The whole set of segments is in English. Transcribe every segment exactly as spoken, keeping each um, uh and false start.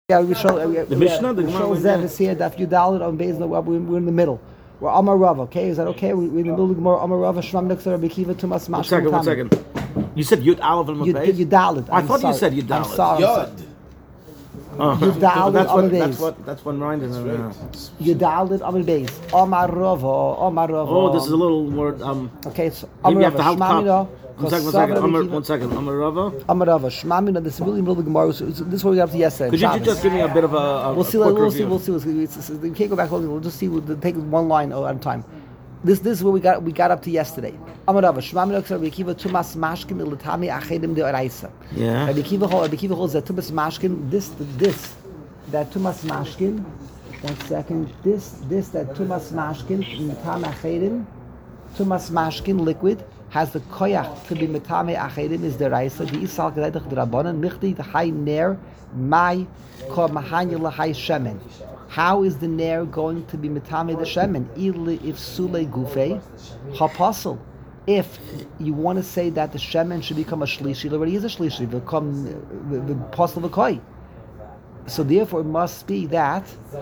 Yeah, we show uh, the Mishnah. The we show Zev is here. That you dialed on Beis. We're in the middle. We're Amar Rava. Okay, is that okay? We're in the middle of the Gemara. Amar Rava. Shram Nexer Rabbi Kiva Tumas Mashkin. One second. One second. You said Yud Aleph and Beis. You dialed. I thought you said you dialed. I'm sorry. Yud. You dialed it on the That's what. That's one right. You dialed it on the Beis. Amar Rava. Amar Rava. Oh, this is a little word. Um. Okay, so Amar Rava. Shmamina. One second, one second. Amar, one second. Amar Rava. Amar Rava. Shmamina. This is really middle of the Gemara. This is what we got to yesterday. Could you just give me a bit of a, a We'll see. A We'll see. We'll see. We'll see. It's, it's, we can't go back. We'll just see. We'll take one line at a time. This this is where we got we got up to yesterday. Amar Rava. Shmamina. Rabbi Kiva Tumas Mashkin Ilatami Achedim De Araisa. Yeah. Rabbi Kiva Rabbi Kiva holds that Tumas Mashkin. This this that Tumas Mashkin. One second. This this that Tumas Mashkin Ilatami Achedim. Tumas Mashkin liquid has the koyach to be metame achedim is the raisa. The isal gedaytach drabanan michti the high ner my ko mahanya lahai shemen. How is the ner going to be metame the shemen? If sule gufe hapasul. If you want to say that the shemen should become a shlishi, it already is a shlishi. Become the apostle of koi. So therefore, it must be that.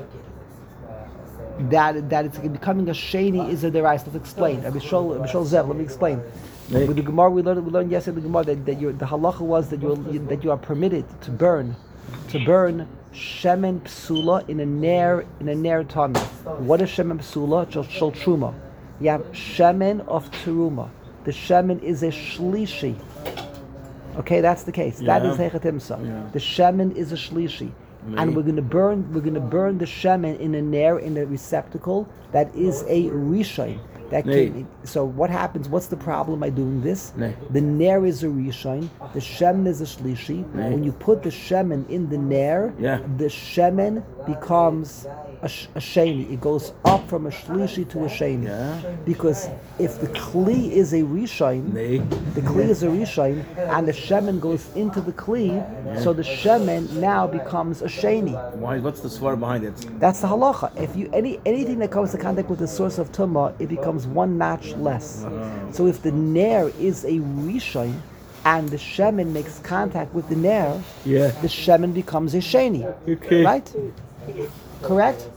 That that it's becoming a sheni is a derais. Let's explain. Abishol Abishol Zev. Let me explain. With the Gemara, we learned we learned yesterday the Gemara that, that the halacha was that you that you are permitted to burn, to burn shemen psula in a ner in a ner tami. What is shemen psula? Shel truma. You have shemen of teruma. The shemen is a shlishi. Okay, that's the case. Yeah. That is hechatimsa. Yeah. The shemen is a shlishi. Me. And we're going to burn. We're going to burn the shemen in a ner in a receptacle that is a rishon. That came, so what happens? What's the problem by doing this? Nee. The ner is a rishon. The shemen is a shlishi. Nee. When you put the shemen in the ner, yeah. the shemen becomes a, sh- a sheni. It goes up from a shlishi to a sheni. Yeah. Because if the kli is a rishon, nee. the kli is a rishon, and the shemen goes into the kli, yeah. so the shemen now becomes a sheni. Why? What's the svar behind it? That's the halacha. If you any anything that comes to contact with the source of tumah, it becomes one notch less. Uh-huh. So if the ner is a rishon, and the shemen makes contact with the ner, yeah. the shemen becomes a sheni. Okay. Right? Correct?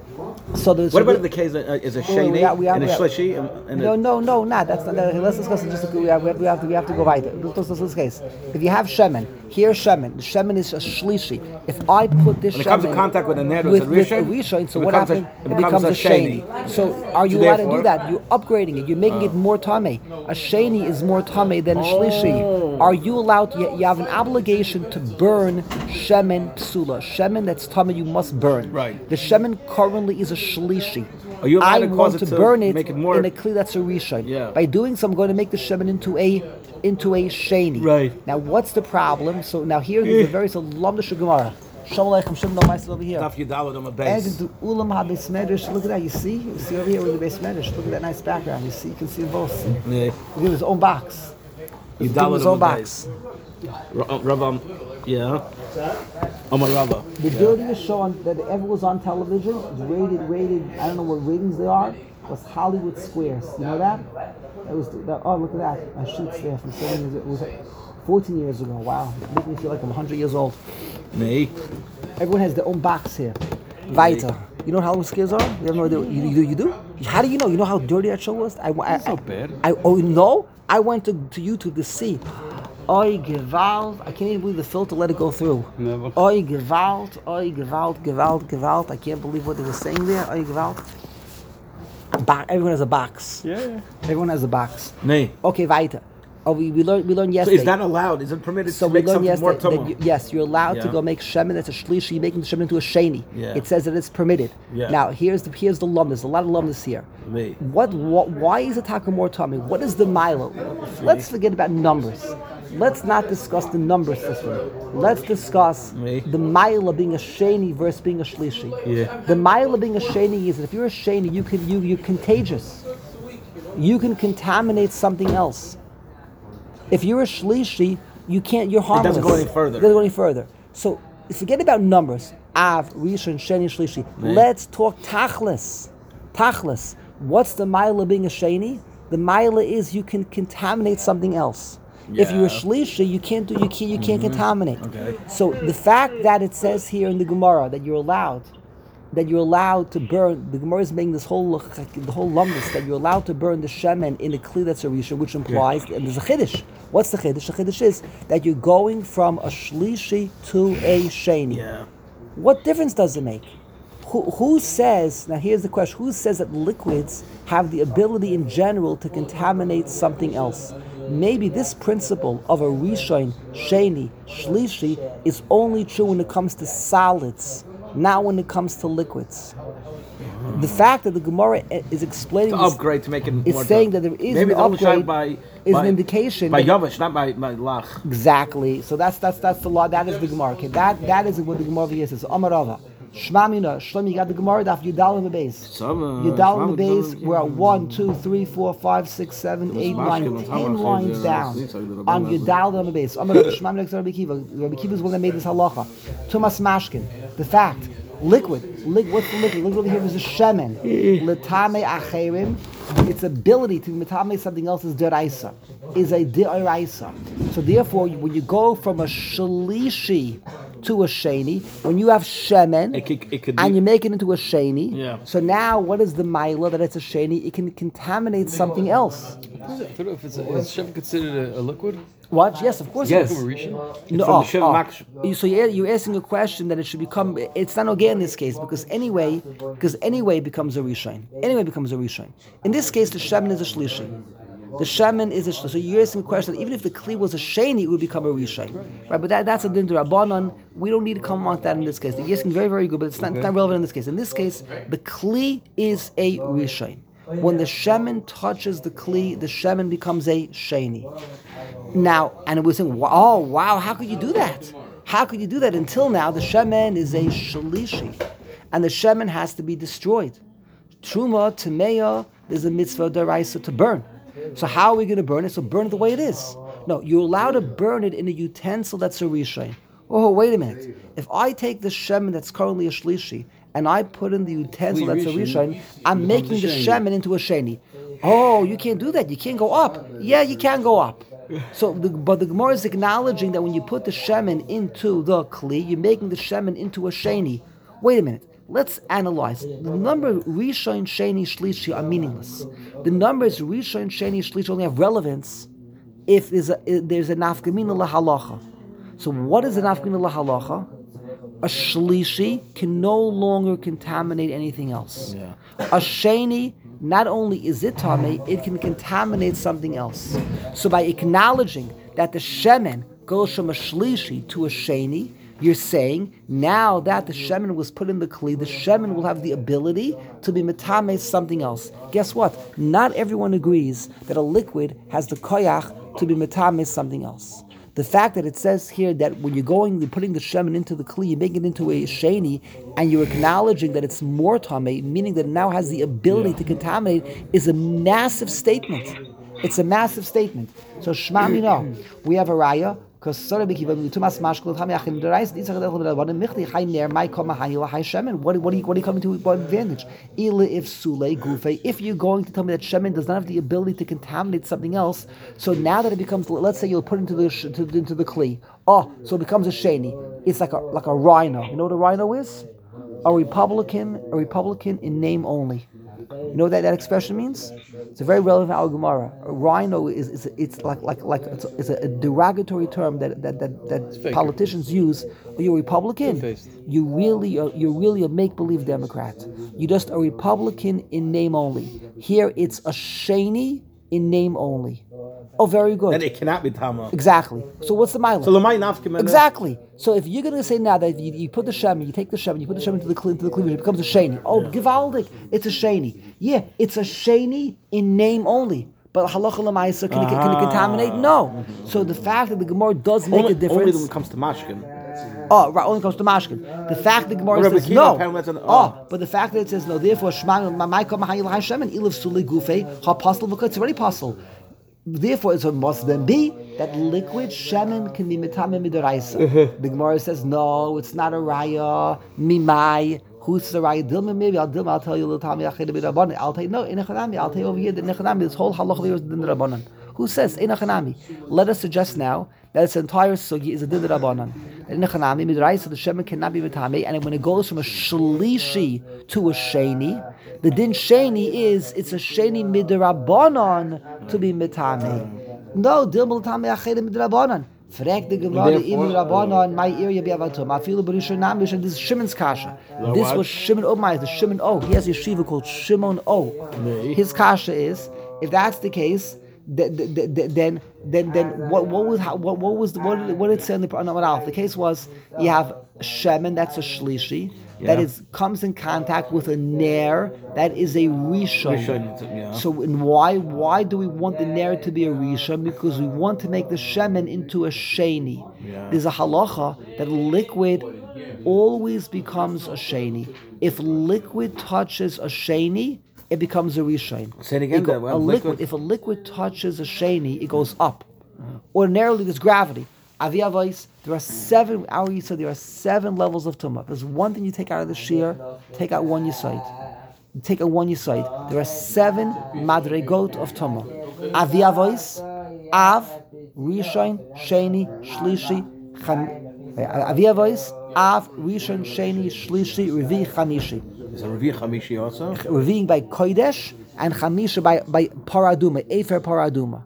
So there's what about if the case uh, is a sheni we are, we are, and a shlishi? And no, no, no, not. That's not. That, let's discuss it. Just we have, we have to we have to go right. Let's discuss this case. If you have shemen, here's shemen. The shemen is a shlishi. If I put this when shemen it comes in contact with a ner, with, a with rishon, a rishon, so it what happens? A, it, it becomes, becomes a sheni. sheni. So are you so allowed therefore, to do that? You're upgrading it. You're making uh, it more tamei. A sheni is more tamei than a shlishi. Oh. Are you allowed? To, you have an obligation to burn shemen psula. Shemen that's tamei you must burn. Right. The shemen currently is a shlishi. Are you I to want to to burn it, make it more... in a kli that's a rishon. Yeah. By doing so, I'm going to make the shemen into a into a sheni. Right. Now, what's the problem? So now here is a very so lamda Gemara. Shalom aleichem, shalom aleichem over here. Daf Yudalad on the base. And the ulam habeis medrash. Look at that. You see? You see over here with the base medrash. Look at that nice background. You see? You can see them both. Yeah. Look at his own box. Yudalad his own box. Rabam, yeah. Amar Rava. The dirtiest show on, that ever was on television, rated, rated. I don't know what ratings they are. Was Hollywood Squares. You know that? It was. That, oh, look at that. My sheets there from seven years. It was fourteen years ago. Wow, it makes me feel like I'm one hundred years old. Me. Everyone has their own box here. Weiter. You know what Hollywood Squares are? You have no idea. You, you do? You do? How do you know? You know how dirty that show was? I, I, That's not bad. I, oh no! I went to, to YouTube to see. Oi Gewalt. I can't even believe the filter let it go through. Never. Oi Gewalt. Oi Gewalt. Gewalt. Gewalt. I can't believe what they were saying there. Oi Gewalt. Ba- everyone has a box. Yeah, yeah. Everyone has a box. Nee. Okay, weiter. Oh, we, we learned we learned yesterday. So is that allowed? Is it permitted so to make something more that you, yes, you're allowed yeah. to go make shemen that's a shlishi. You're making the shemen into a sheni. Yeah. It says that it's permitted. Yeah. Now here's the here's the lum. There's a lot of lumness here. Me. What, what why is the taka more tummy? What is the milo? Let's forget about numbers. Let's not discuss the number system. Let's discuss Me. the mila being a sheni versus being a shlishi. Yeah. The mila being a sheni is that if you're a sheni, you can you you're contagious. You can contaminate something else. If you're a shlishi, you can't. You're harmless. It doesn't go any further. It doesn't go any further. So forget about numbers. Av, Rishon, Sheni, Shlishi. Man. Let's talk tachlis. Tachlis. What's the mila being a sheni? The mila is you can contaminate something else. If you're a Yeah. shlishi, you can't do. You can't. You can't contaminate. Okay. So the fact that it says here in the Gemara that you're allowed, that you're allowed to burn. The Gemara is making this whole the whole lumbus that you're allowed to burn the shemen in a kli that's a rishon, which implies and there's a chiddush. What's the chiddush? The chiddush is that you're going from a shlishi to a sheni. Yeah. What difference does it make? Who, who says, now here's the question, who says that liquids have the ability in general to contaminate something else? Maybe this principle of a rishon, sheni, shlishi is only true when it comes to solids, not when it comes to liquids. The fact that the Gemara is explaining To this, upgrade to make it is more saying tough. that there is Maybe an the only upgrade by, is by, an indication by that- Yavish, not by, by Lach. Exactly. So that's that's that's the law. That is the Gemara. Okay, that that is what the Gemara over here says. Amarava, Shmamina, Shlomi. You got the Gemara. Daf Yudal in the base. Some, uh, Yudal in the Shmam- base. We're at one, two, three, four, five, six, seven, eight, nine, ten lines down on Yudal in the base. Amarava, Shmamina, Rabbi Kiva. Rabbi Kiva is one that made this halacha. Tumas Mashkin. The fact. Liquid. Liquid. What's the liquid? Liquid over here is a shemen. Letame acherim. Its ability to metame something else is deraisa. Is a deraisa. So therefore, when you go from a shlishi to a sheni, when you have shemen It could, it could and be, you make it into a sheni, Yeah. so now what is the mila that it's a sheni? It can contaminate something else. If it's a, is Shem considered a, a liquid? What? Yes, of course. Yes. It is. Rishon? No, from oh, the Shem oh. Max- You- So you're, you're asking a question that it should become. It's not okay in this case because anyway, because anyway it becomes a rishon. Anyway it becomes a rishon. In this case, the shemen is a shlishi. The shemen is a shlishi. So you're asking a question that even if the kli was a sheni, it would become a rishon, right? But that, that's a din rabbanon. We don't need to comment on that in this case. You're asking very very good, but it's not, it's not relevant in this case. In this case, the kli is a rishon. When the shemen touches the kli, the shemen becomes a sheni. Now, and we're saying, oh, wow, how could you do that? How could you do that? Until now, the shemen is a shlishi, and the shemen has to be destroyed. Truma, Tameya, there's a mitzvah deraisa to burn. So how are we going to burn it? So burn it the way it is. No, you're allowed to burn it in a utensil that's a rishon. Oh, wait a minute. If I take the shemen that's currently a shlishi, and I put in the utensil that's a rishon, I'm making the shemen into a sheni. Oh, you can't do that. You can't go up. Yeah, you can go up. So, the, but the Gemara is acknowledging that when you put the shemen into the kli, you're making the shemen into a sheni. Wait a minute. Let's analyze. The number rishon, sheni, shlishi are meaningless. The numbers rishon, sheni, shlishi only have relevance if there's a if there's a nafkamina lahalacha. So, what is a nafkamina lahalacha? A shlishi can no longer contaminate anything else. Yeah. A sheni, not only is it tame, it can contaminate something else. So by acknowledging that the shemen goes from a shlishi to a sheni, you're saying now that the shemen was put in the kli, the shemen will have the ability to be metame something else. Guess what? Not everyone agrees that a liquid has the koyach to be metame something else. The fact that it says here that when you're going, you're putting the shemen into the kli, you make it into a sheni, and you're acknowledging that it's more tamei, meaning that it now has the ability yeah. to contaminate, is a massive statement. It's a massive statement. So Shema Mino, we have a raya. Because what what are you what are you what are you coming to what advantage? If you're going to tell me that shemen does not have the ability to contaminate something else, so now that it becomes, let's say you'll put into the to, into the kli, oh, so it becomes a sheni. It's like a like a rhino. You know what a rhino is? A Republican, a Republican in name only. You know what that, that expression means? It's a very relevant Al Gemara. A rhino is, is it's like like like it's a, it's a derogatory term that that that, that politicians use. Are you a Republican? You really are, you're really a make believe Democrat. You're just a Republican in name only. Here it's a sheni in name only. Oh, very good. And it cannot be tama. Exactly. So what's the mile? So the nafka. Exactly. So if you're going to say now that you, you put the shemen, you take the shemen, you put the shemen into the into the cleavage, it becomes a sheni. Oh, givaldik, it's a sheni. Yeah, it's a sheni in name only. But halacha l'maisa, can, ah. can it contaminate? No. So the fact that the Gemara does make only, a difference. Only when it comes to mashkin. Oh, right, only comes to mashkin. The fact that the Gemara Rabbi says no. An, oh. oh, but the fact that it says no, therefore, shema, ma'maika ma'hayil ha'shemen, ilav suli gufei, ha'pasel v'kut, it's already possible. Therefore, it must then be that liquid shemen can be mitame midoraisa. The Gemara says, no, it's not a raya, mimai. Who's the raya? Dilma, maybe I'll Dilma, I'll tell you, I'll tell you, no, in Echanami, I'll tell you over here, the Echanami, this whole halacha is in the Rabbanan. Who says Einachanami? Let us suggest now that its entire sugi is a din rabbanan. Einachanami midraisa the shemen cannot be mitame, and when it goes from a shlishi to a sheni, the din sheni is it's a sheni midrabanan to be mitame. No, dilmul tame achere midrabanan. Frag the Gemara im Rabbanan my area be avatum. I feel the Barisha Namish and this is Shimon's kasha. This was Shimon Omai, the Shimon O. He has a yeshiva called Shimon O. His kasha is if that's the case, then then then then what what was how, what what was the, what did, what did it say on the on the The case was you have shemen that's a shlishi. Yeah. That is comes in contact with a ner that is a rishon. Rishon yeah. So and why why do we want the ner to be a rishon? Because we want to make the shemen into a sheni. Yeah. There's a halacha that liquid always becomes a sheni. If liquid touches a sheni, it becomes a rishon. Say it again. It go, well, a liquid, liquid. If a liquid touches a sheni, it goes up. Uh-huh. Ordinarily, there's gravity. Avi Avos, there are seven, our Yisod, there are seven levels of Tumah. There's one thing you take out of the Shir, take out one Yisod. You take out one Yisod. There are seven Madregot of Tumah. Avi Avos, Av, Rishon, Sheni, Shlishi, Cham... Avi Avos, Av, Rishon, Sheni, Shlishi, Revi, Chamishi. Is it Revi Chamishi also? Reviing by Kodesh and Chamisha by, by Paraduma, Efer Paraduma.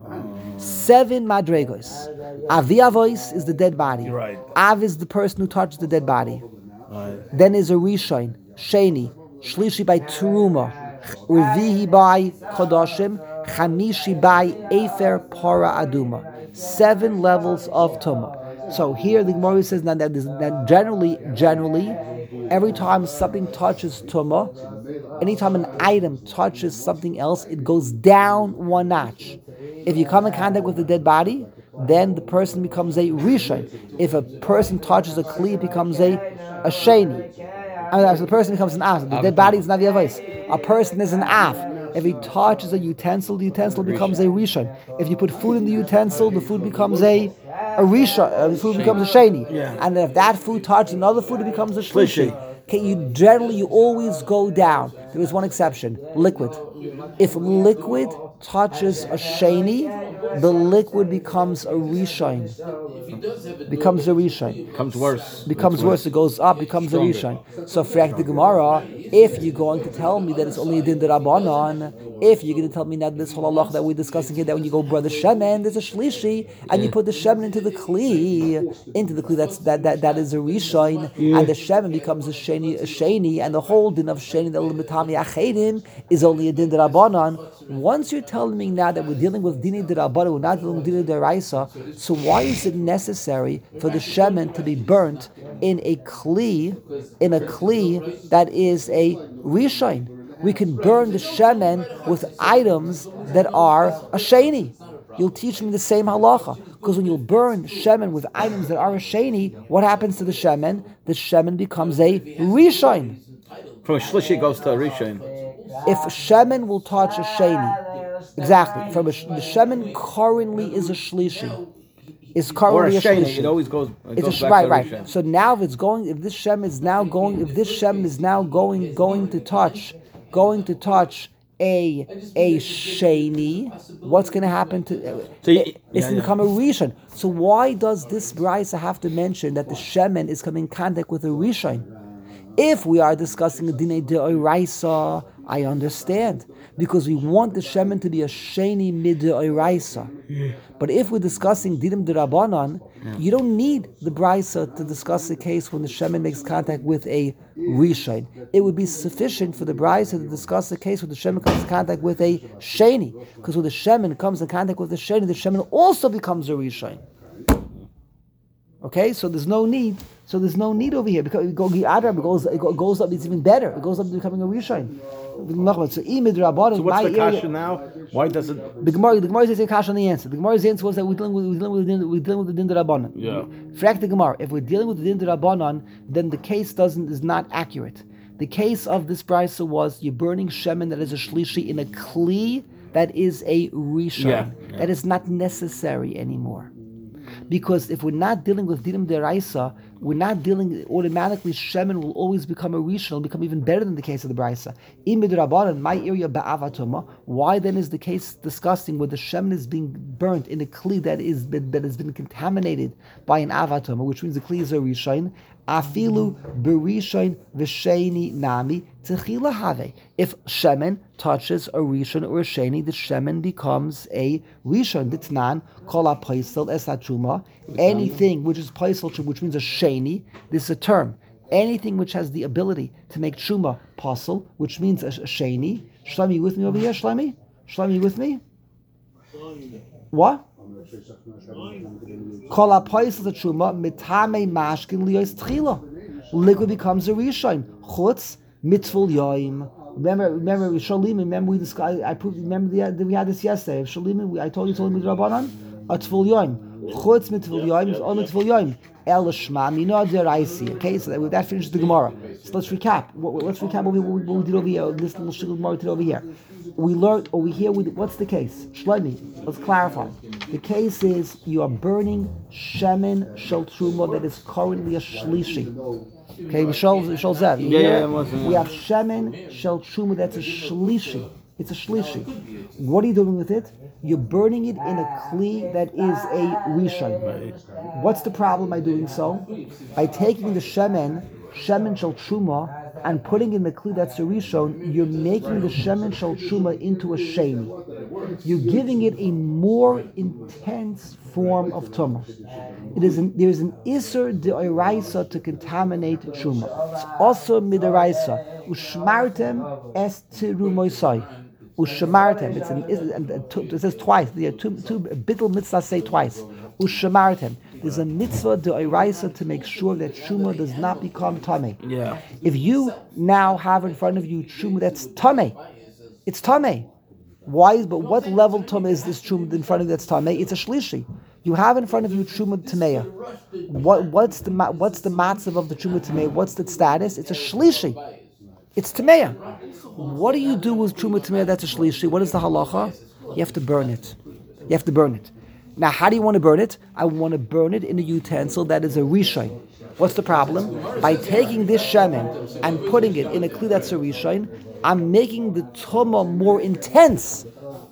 Seven Madregos. Avi Avos is the dead body. Right. Av is the person who touches the dead body. Right. Then is a Rishon, Sheni, Shlishi by Teruma, Revihi by Kodoshim, Chamishi by Efer Para Aduma. Seven levels of Tumah. So here the Gemara says that, that, that generally, generally, every time something touches Tumah, anytime an item touches something else, it goes down one notch. If you come in contact with the dead body, then the person becomes a rishon. If a person touches a kli, it becomes a, a sheni. I mean, the person becomes an af. The dead body is not the avos. A person is an af. If he touches a utensil, the utensil becomes a rishon. If you put food in the utensil, the food becomes a a rishon. Uh, the food becomes a sheni. Yeah. And if that food touches another food, it becomes a shlishi. Okay, you generally you always go down. There is one exception: liquid. If liquid touches a sheni, the liquid becomes a rishon. Becomes a rishon. Becomes worse. Becomes Becomes worse. It goes up. Becomes Stronger. a rishon. So, frak the Gemara, if you're going to tell me that it's only a din d'Rabbanan, if you're going to tell me that this whole halach that we're discussing here, that when you go brother shemen, there's a shlishi, and yeah. you put the shemen into the kli, into the kli, that's that that that is a rishon, yeah. and the shemen becomes a sheni, a sheni, and the whole din of sheni that limitami achedim is only a din d'Rabbanan. Once you're telling me now that we're dealing with dini d'Rabbanan, we're not dealing with dini d'Oraisa, so why is it necessary for the shemen to be burnt in a kli, in a kli that is a rishon? We can burn the shemen with items that are a sheni. You'll teach me the same halacha, because when you burn shemen with items that are a sheni, what happens to the shemen? The shemen becomes a rishon. From a shlishi goes to a rishon. If shemen will touch a sheni, exactly. From a, the shemen currently is a shlishi. Is currently or a, a sheni. shlishi. It always goes. It it's goes a back right, to right. rishon. So now if it's going, if this shem is now going, if this shem is now going, going to touch, going to touch a a sheni, what's going to happen to? Uh, so you, it, it's yeah, to yeah. become a rishon. So why does this brisa have to mention that the shemen is coming in contact with a rishon? If we are discussing a dinei de'oraisa, I understand, because we want the shemen to be a sheni mid de'oraisa. Yeah. But if we're discussing dinim d'Rabbanan, yeah. you don't need the brisa to discuss the case when the shemen makes contact with a rishon. It would be sufficient for the brisa to discuss the case when the shemen comes in contact with a sheni, because when the shemen comes in contact with the sheni, the shemen also becomes a rishon. Okay, so there's no need. So there's no need over here because it goes, it goes, it goes up. It's even better. It goes up to becoming a rishon. So imid rabbanon. So what's the kasha now? Why does it? The Gemara, the Gemara is a kasha on the answer. The Gemara's answer was that we're dealing with we're dealing with the din, we're dealing with the din rabbanon. Yeah. Frak the Gemara. If we're dealing with the din rabbanon, then the case doesn't is not accurate. The case of this brisa was you're burning shemen that is a shlishi in a kli that is a rishon. Yeah. Yeah. That is not necessary anymore. Because if we're not dealing with dinim deraisa, we're not dealing automatically. Shemen will always become a rishon, will become even better than the case of the brisa. In midrabanan, my area ba'avatoma. Why then is the case discussing where the shemen is being burnt in a kli that is that has been contaminated by an avatoma, which means the kli is a rishon. Afilu berishon v'sheni nami techila have. If shemen touches a rishon or a sheni, the shemen becomes a rishon. Ditnan kol ha-paisel es ha-truma. Anything which is paisel, which means a sheni, this is a term. Anything which has the ability to make truma pasul, which means a, a sheni. Shlomi, you with me over here? Shlomi, Shlomi, you with me? What? Kol ha-paisel truma mitame mashkin liyos tchila. Liquid becomes a rishon. Chutz mitzvul yoim. Remember, remember, Shalim. Remember, we discussed. I proved. Remember, the, we had this yesterday. Shalim. We, I told you, told me the Rabbanan. A tvul yoim. Chutz mitzvul yoim is all mitzvul yoim. El shma mina deraisi. Okay, so that, that finishes the Gemara. So let's recap. What, let's recap what we, what we did over here. This little shul Gemara did over here. We learned over here. We, what's the case? Shlomi. Let's clarify. The case is you are burning shemen shel truma that is currently a shlishi. Okay, we shall we shall zev. Yeah, yeah, yeah. We have shemen shel truma that's a shlishi. It's a shlishi. What are you doing with it? You're burning it in a kli that is a rishon. What's the problem by doing so? By taking the shemen, shemen shel truma, and putting in the kli that's a rishon, you're making the shemen shel truma into a sheni. You're giving it a more intense form of tumah. It is an, there is an iser deoraisa to contaminate truma. It's also midaraisa. Ushmartem es tirumoisai. Ushamartem. It's an it says twice. There are two two bittul mitzvahs say twice. Ushamartem. There's a mitzvah deoraisa to make sure that truma does not become tamei. Yeah. If you now have in front of you truma that's tamei, it's tamei. Why? But what level tamei is this truma in front of you that's tamei? It's a shlishi. You have in front of you truma tameya. What what's the what's the matzav of the truma tameya? What's the status? It's a shlishi. It's tameya. What do you do with truma tameya that's a shlishi? What is the halacha? You have to burn it. You have to burn it. Now, how do you want to burn it? I want to burn it in a utensil that is a rishon. What's the problem? By taking this shemen and putting it in a kli that's a rishon, I'm making the tumah more intense.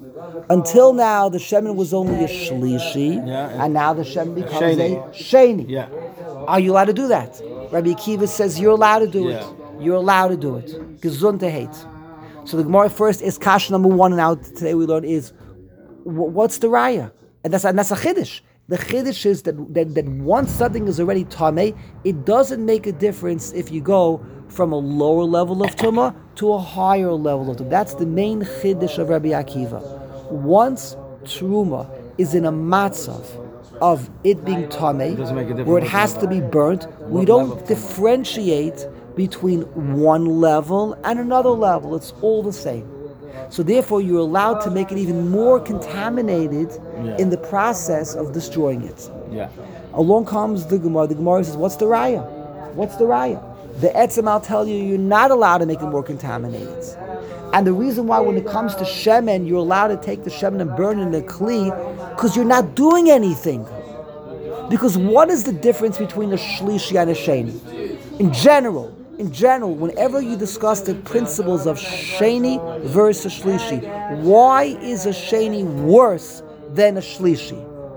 Until now, the shemen was only a shlishi, yeah, and, and now the shemen becomes sheni. a sheni. Yeah. Are you allowed to do that? Rabbi Akiva says you're allowed to do Yeah. it. You're allowed to do it. Gesundheit hate. So the Gemara first is kasha number one, and now today we learn is what's the raya, and that's and that's a chiddush. The chiddush is that, that that once something is already tamei, it doesn't make a difference if you go from a lower level of tumah to a higher level of tumah. That's the main chiddush of Rabbi Akiva. Once truma is in a matzav of it being tamei, where it has to be burnt, we don't differentiate between one level and another level. It's all the same. So therefore, you're allowed to make it even more contaminated yeah. in the process of destroying it. Yeah. Along comes the Gemara. The Gemara says, what's the raya? What's the raya? The etzem, I'll tell you, you're not allowed to make it more contaminated. And the reason why when it comes to shemen, you're allowed to take the shemen and burn it in the kli, because you're not doing anything. Because what is the difference between a shlishi and a sheni? In general, in general, whenever you discuss the principles of sheni versus shlishi, why is a sheni worse than a shlishi?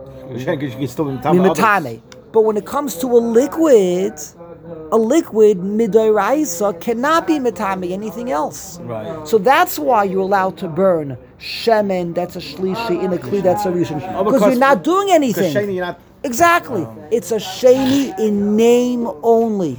Mimatame. But when it comes to a liquid, a liquid midoraisa cannot be mitame anything else. Right. So that's why you're allowed to burn shemen that's a shlishi in a kli that's a rishon, Oh, because you're not doing anything. Sheni, you're not, Exactly. Oh. It's a sheni in name only.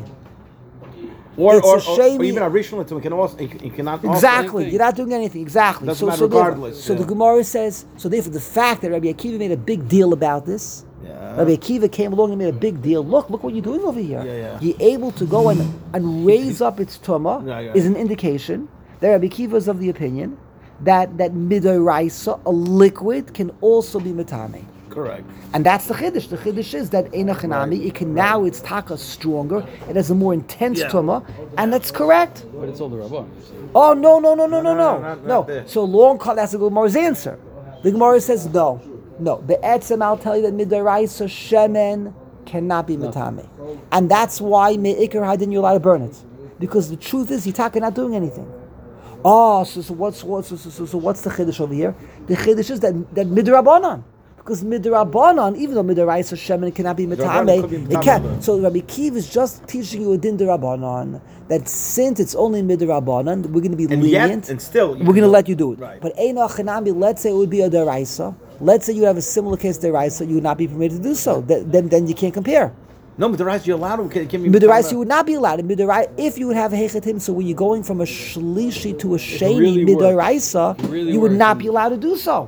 or, It's or, a shame or you- even a rishon it can also it, it cannot Exactly. thing. You're not doing anything. Exactly. Doesn't so matter so, therefore- regardless, so yeah. the Gemara says, so therefore the fact that Rabbi Akiva made a big deal about this, Yeah. Rabbi Akiva came along and made a big deal. Look, look what you're doing over here. Yeah, yeah. You're able to go and, and raise up its tumah Yeah, yeah. is an indication that Rabbi Akiva is of the opinion that that midoraisa, a liquid, can also be mitame. Correct. And that's the chiddush. The chiddush is that enochanami, it can now, its taka stronger, it has a more intense Yeah. tumah, and that's correct. But it's all the Rabban. Oh, no, no, no, no, no, no, no. not- No. not this. So long call, that's the Gemara's answer. The Gemara says no. No. The etzem, I'll tell you that midoraisa shemen cannot be metame, and that's why me'ikar hadin you're allowed to burn it, because the truth is Yitaka not doing anything. Oh, so, so what's what's so, so, so what's the chiddush over here? The chiddush is that that midrabanan, because midrabanan, even though midaraisa shemen cannot be metame, it can. So Rabbi Kiv is just teaching you a din derabanan, that since it's only midrabanan, we're going to be And lenient, yet, and still, we're going to let you do it. Right. But eino achanami, let's say it would be a deraisa. Let's say you have a similar case deraisa, you would not be permitted to do so. Th- Then, then you can't compare. No, but the rice you're allowed to. Can, can be Midarais you would not be allowed. Midarai, if you would have a hechetim, so when you're going from a shlishi to a sheni really midaraisa, It really you would works. not be allowed to do so.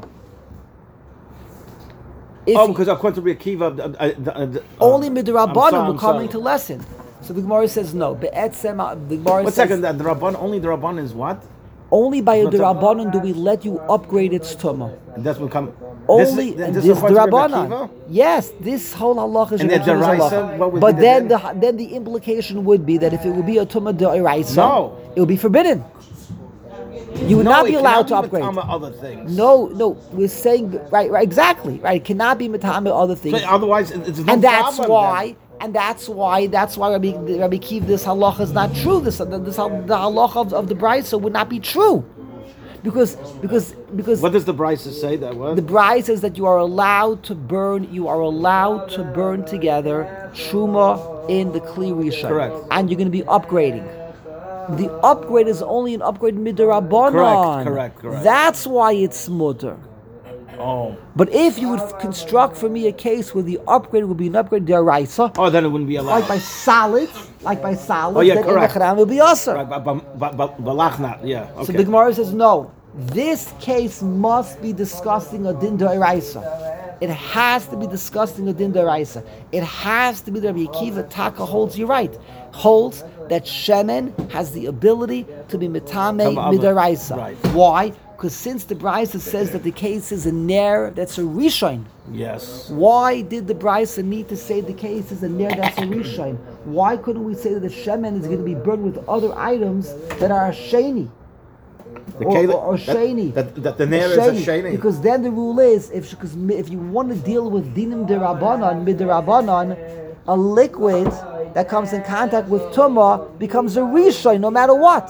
If Oh, you- because according to Akiva, uh, uh, uh, uh, only I'm midrabanan sorry, will I'm come sorry. into lesson. So the Gemara says no. Be'etzem, uh, the Gemara One says second, the Rabban, only the Rabban is what? only by a Not the- derabanan do we let you upgrade its tumah. And that's what come. Only this, and this, this is according to Rabbi derabanan. Akiva? Yes, this whole halacha is And Rabbi the Akiva's deraisa, halacha. what would But be the then din? the then the implication would be that if it would be a tumah deraisa, No. it would be forbidden. You would No, not it be allowed to cannot upgrade. be other things. No, no, we're saying right, right, exactly, right. It cannot be matame other things, So otherwise, it- it's no and that's problem why, then. and that's why, that's why Rabbi, Rabbi Kiv, this halacha is not true. This, this the halacha of, of the brisa would not be true, because because because What does the Brisa say? That what? the brisa says that you are allowed to burn, you are allowed to burn together truma in the kli rishon, Correct. and you're going to be upgrading. The upgrade is only an upgrade midirabanan. Correct, correct, correct. That's why it's mutter. oh, But if you would construct for me a case where the upgrade would be an upgrade deraisa, oh, then it wouldn't be allowed. like by solids, like by solids, Oh, yeah, then correct. in the Quran will be also. Right, but, but, but, but, balachnat, yeah. Okay. So the Gemara says no. This case must be discussing a din deraisa. It has to be discussing a din deraisa. It has to be that Rabbi Akiva Taka holds you right. Holds that shemen has the ability to be mitame Come on, midaraisa. right. Why? Because since the Brisa says that the case is a ner, that's a rishon. Yes. Why did the Brisa need to say the case is a ner, that's a rishon? Why couldn't we say that the shemen is going to be burned with other items that are a sheni? The Or, keli- or, or that- sheni. That, that, the nair is a sheni. Because then the rule is, if because if you want to deal with dinim derabanan, mid derabanan, a liquid that comes in contact with tumah becomes a rishon no matter what.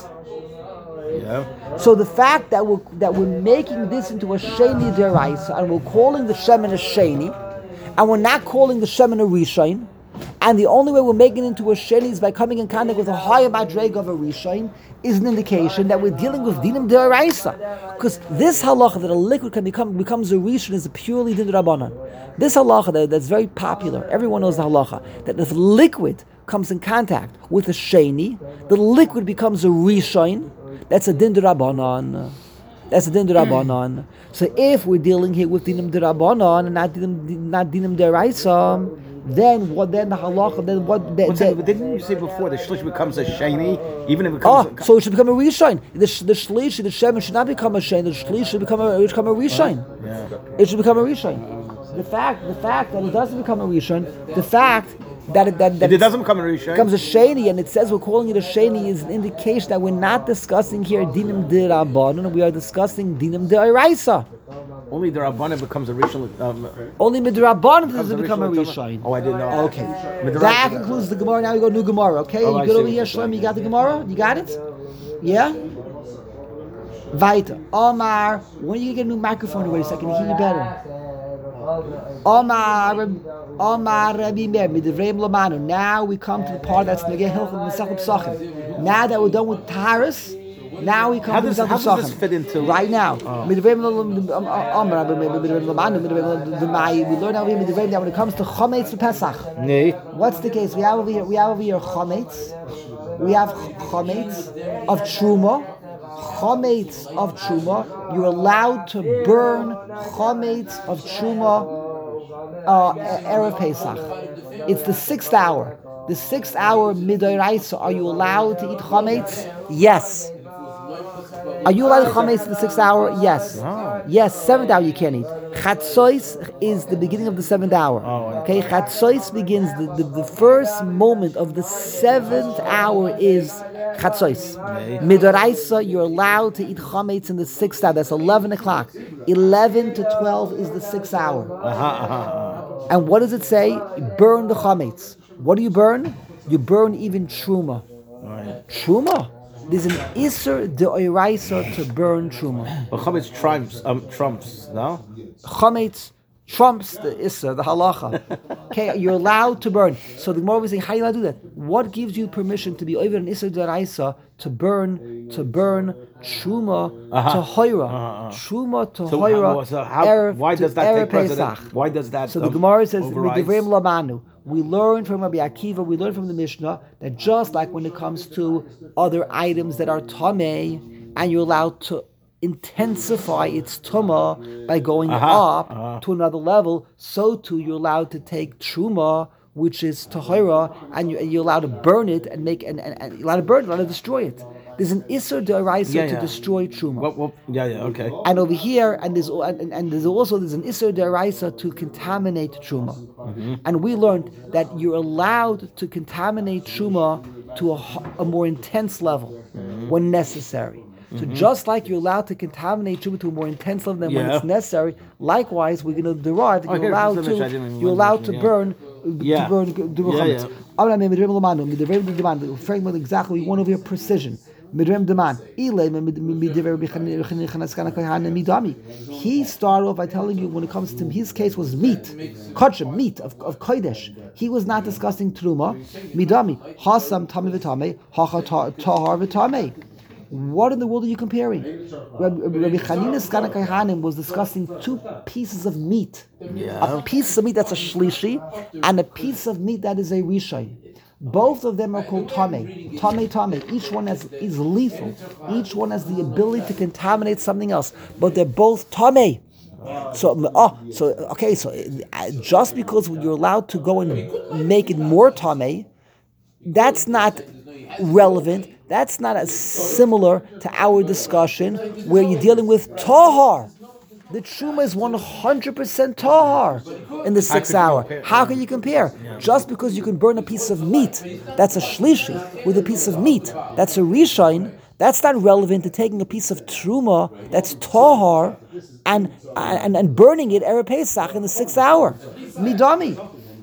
Yeah. So the fact that we're that we're making this into a sheni deraisa and we're calling the shemen a sheni, and we're not calling the shemen a rishon, and the only way we're making it into a sheni is by coming in contact with a higher madrega of a rishon, is an indication that we're dealing with dinim deraisa. Because this halacha that a liquid can become becomes a rishon is a purely din rabbanan. This halacha that, that's very popular, everyone knows the halacha, that if liquid comes in contact with a sheni, the liquid becomes a rishon. That's a din rabbanan. That's a din rabbanan. So if we're dealing here with dinim rabbanan and not dinim not dinim deraisa, then what? Then the halacha. Then what? Then, One second, but didn't you say before the shlish becomes a sheni, even if it becomes oh, a, so it should become a rishon. The sh- the shlish, the shemen should not become a shein. The shlish should become a it should become a rishon. yeah. It should become a rishon. The fact, the fact that it doesn't become a rishon, the fact that it, that, that If it doesn't become a rishon, becomes a sheni, and it says we're calling it a sheni, is an indication that we're not discussing here dinim d'Rabbanan, we are discussing dinim d'Oraisa. only the Rabbanah becomes a rishon. Um, Only midrabbanan does becomes it a become a rishon. rishon. Oh, I didn't know. Okay, Midrash- that concludes the Gemara. Now we go to new Gemara. Okay, Oh, you I good see over what here, you're Shlomo? saying. You got the Gemara? You got it? Yeah. Weiter. Omar, when are you gonna get a new microphone ready so I can hear you better? Omar, Omar, Rabbi Meir, Midivreim Lamanu. Now we come to the part that's Negeh Hilchot Masechet Pesachim. Now that we're done with Taharis, now we come How to does- Masechet how does this Pesachim. fit into- Right now? Midivreim Omar, Midivreim Lamanu, Midivreim Lamai. We learn how we Midivreim that when it comes to Chometz for Pesach. Nee. What's the case? We have over here, we have over here Chometz. We have Chometz of Truma. Chometz of Truma. You're allowed to burn Chometz of Truma uh, Erev Pesach. It's the sixth hour. The sixth hour Midoraisa. Are you allowed to eat Chometz? Yes. Are you allowed to chametz in the sixth hour? Yes. Oh. Yes, seventh hour you can't eat. Chatzois is the beginning of the seventh hour. Oh, okay, Chatzois begins, the, the, the first moment of the seventh hour is Chatzois. Okay. Midoraisa, you're allowed to eat chametz in the sixth hour. That's eleven o'clock. eleven to twelve is the sixth hour. Uh-huh, uh-huh, uh-huh. And what does it say? Burn the chametz. What do you burn? You burn even truma. Right. Truma. There's an iser deoraisa to burn truma. But chametz trumps, um, trumps, no? Chametz trumps the iser, the halacha. Okay, you're allowed to burn. So the Gemara is saying, how are you allowed to do that? What gives you permission to be over an iser deoraisa to burn, to burn truma Uh-huh. to hoira? Uh-huh. Truma to So, hoira. how, so how, erev why to does that erev take precedence? Pesach. Why does that So the um, Gemara says, overrides? "Midivreim lamanu." We learn from Rabbi Akiva, we learn from the Mishnah that just like when it comes to other items that are tameh, and you're allowed to intensify its tumah by going Uh-huh, up uh-huh. to another level, so too you're allowed to take truma, which is tahira, and you, you're allowed to burn it and make and, and, and you're allowed to burn it, you're allowed to destroy it. There's an isser deraisa Yeah, to yeah. destroy truma. Well, well, yeah, yeah, okay. And over here, and there's and, and there's also there's an isser deraisa to contaminate truma, Mm-hmm. and we learned that you're allowed to contaminate truma to a, h- a more intense level Mm-hmm. when necessary. So just like you're allowed to contaminate truma to a more intense level than when Yeah. it's necessary, likewise we're going to derive that Okay, you're allowed just a minute, I didn't to even you're remember allowed that, to yeah. burn Yeah. to burn to burn Yeah, chametz. yeah. I'm not midrem lamanu, midrem demand, referring to exactly one of your precision. Midrem demand. He started off by telling you when it comes to his case was meat, kachim, meat of, of kodesh. He was not discussing truma. Midami hasam tame v'tame hacha ta- tahar v'tame. What in the world are you comparing? Rabbi Rabbi Chanina Skana Kaihanim was discussing two pieces of meat. Yeah. A piece of meat that's a shlishi, and a piece of meat that is a rishon. Both of them are called tame. Tame, tame. Each one has, is lethal. Each one has the ability to contaminate something else. But they're both tame. So, oh, so okay. So, uh, just because you're allowed to go and make it more tame, that's not relevant. That's not as similar to our discussion where you're dealing with tahar. The truma is one hundred percent tahar in the sixth hour. How can you compare? Just because you can burn a piece of meat, that's a shlishi, with a piece of meat, that's a rishon, that's not relevant to taking a piece of truma, that's tahar, and and, and burning it erev Pesach in the sixth hour. Midami.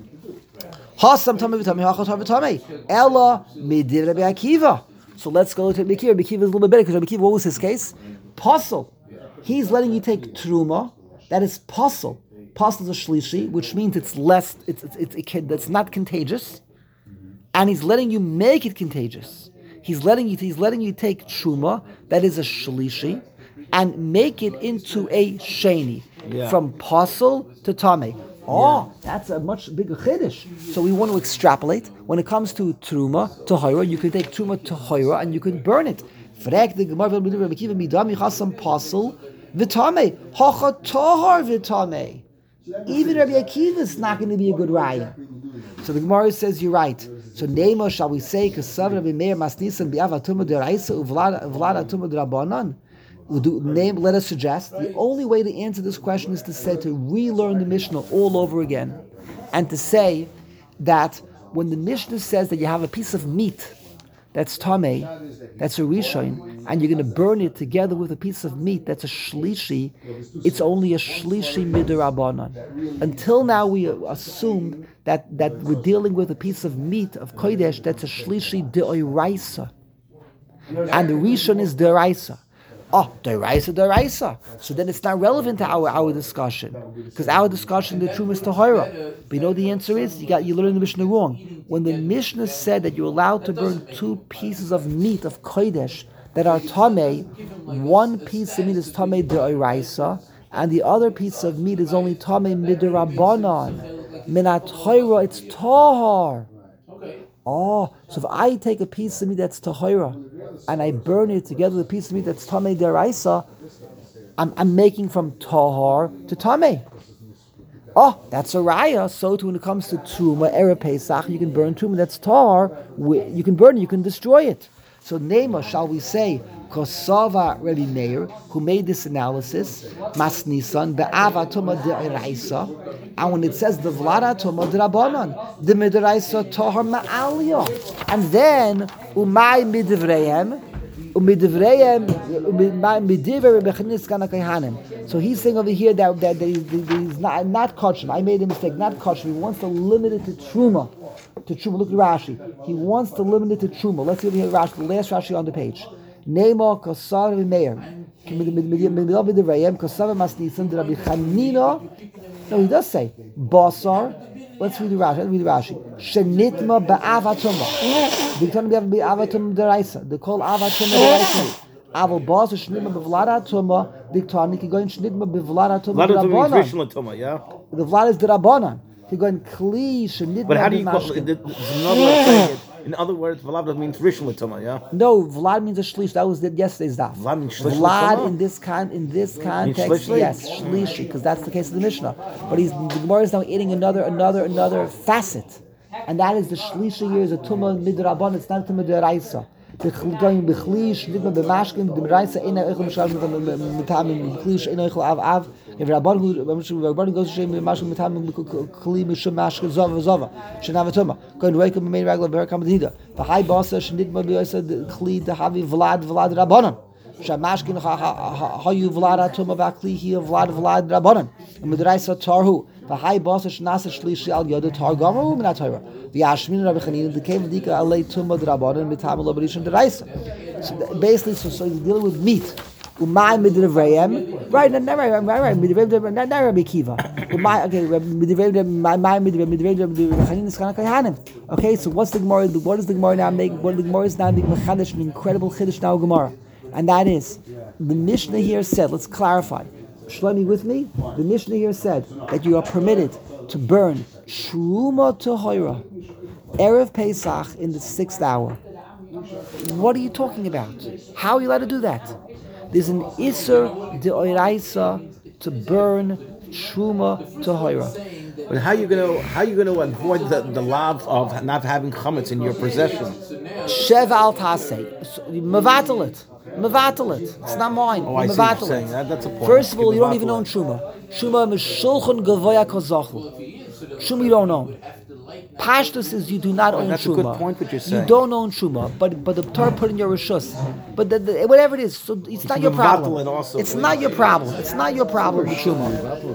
Hasam tamei v'tamei, hachot v'tamei. Ella midiv Rabbi Akiva. So let's go to Rabbi Akiva. Rabbi Akiva is a little bit better because Rabbi Akiva, what was his case? Puzzle. He's letting you take truma, that is puzzle. Puzzle is a shlishi, which means it's less, it's it's it's, it can, it's not contagious, and he's letting you make it contagious. He's letting you he's letting you take truma, that is a shlishi, and make it into a sheni, Yeah. from puzzle to tame. Oh, that's a much bigger chiddush. So we want to extrapolate. When it comes to truma, to hoira, you can take truma to hoira and you can burn it. Frek the Gemara Rabbi Akiva midami chasam pasul v'tamei hacha tahar v'tamei. Even Rabbi Akiva is not going to be a good raya. So the Gemara says you're right. So Neima, shall we say, Kasav Rabbi Meir Masnisan bi'ava tumah deraisa uvlada tumah derabanan? Name, let us suggest the only way to answer this question is to say to relearn the Mishnah all over again, and to say that when the Mishnah says that you have a piece of meat that's tamei, that's a rishon, and you're going to burn it together with a piece of meat that's a shlishi, it's only a shlishi midirabanan. Until now, we assumed that, that we're dealing with a piece of meat of kodesh that's a shlishi deoraisa, and the rishon is deraisa. Oh, deraisa, deraisa. So then it's not relevant to our, our discussion, because our discussion, the truma is tahara. But you know the answer is you got you learned the Mishnah wrong. When the Mishnah said that you're allowed to burn two pieces of meat of kodesh that are tamei, one piece of meat is tamei deraisa, and the other piece of meat is only tamei midirabanan. Minat tahara, it's tahar. Oh, so if I take a piece of meat that's tahira and I burn it together with a piece of meat that's tamei deraisa, I'm, I'm making from tahar to tamei. Oh, that's a raya. So too when it comes to truma, erev Pesach, you can burn truma that's tahar. You can burn it, you can destroy it. So Nema, shall we say, Kosava Rabbi Meir, who made this analysis, Masnisan, Be'ava Tuma De'iraisa, and when it says the Vlada Tuma D'Rabanan, the Midiraisa Tohar Ma'alya, and then Umay Midivrehem, So he's saying over here that, that, that, he's, that he's not not kosher. I made a mistake, not kosher. He wants to limit it to truma. To truma. Look at Rashi. He wants to limit it to truma. Let's see over here Rashi, the last Rashi on the page. Neima kosar v'meir. No, he does say basar. Let's read the Rashi. Let's read the Rashi. Shenitma ba'avatuma. The turn be avatum deraisa. The call avatum deraisa. Aval basar shenitma bevlada tuma. The turn he going shenitma bevlada tuma. Vlada means rishon tuma, yeah. The vlad is the rabbanan. He going kli shenitma. But how do you call it? There's another way of saying it. In other words, Vlad means rishon tuma, yeah. No, Vlad means a shlish. That was the, yesterday's daf. Vlad means shlish. Vlad in this con in this context, yes, shlishi, because that's the case of the Mishnah. But he's the Gemara is now adding another, another, another facet, and that is the shlishi here is a tuma midrabban. It's not a tuma deraisa. The going bechlish, nidma b'mashkim, the deraisa ina echel mishal mitam bechlish ina echel av av. If Rabban Rabban goes to shame mashkim mitam kli mishum mashkim zava zava shenavatuma going to wake up main regular berakam dida. The high boss nidma b'yasa kli the havi vlad vlad rabbanon. Shamashkin ha you vlad atuma bakli here vlad vlad rabbanon. And midraisa tarhu. The high boss shnasa shlishi al yoda tar gamu minat Torah. The Ashmin Rabbi Chanina the came dika alei tuma drabanan mitam labarishon deraisa. So basically, so so he's dealing with meat. Umay midravrayim, right? Never, right, right. Midravrayim, not Rabbi Kiva. Umay, okay. Midravrayim, my my midravrayim, Rabbi Chanina is kind of kahanim. Okay, so what's the Gemara? What is the Gemara now making? What the Gemara is now making mechadish, an incredible chiddush now Gemara, and that is the Mishnah here said. Let's clarify. Shlomi with me? The Mishnah here said that you are permitted to burn Truma Tohira, Erev Pesach in the sixth hour. What are you talking about? How are you allowed to do that? There's an Isser De'oraisa to burn Truma Tohira. But how are you going to how are you going to avoid the, the lav of not having chametz in your possession? Shev al Tasei. Mavatal it. Mavatal it. It's not mine. Oh, I see what you're saying. That, that's a point. First of all, you don't even own Truma. Truma Meshulchan Gavoya Kozachu. Truma you don't own. Pashtus is you do not oh, own that's Truma. That's a good point what you're saying. You don't own Truma, but but the Torah put in your Rishus. But the, the, whatever it is, so it's, it's not your problem. It also, it's not your problem. It's not your problem with Truma.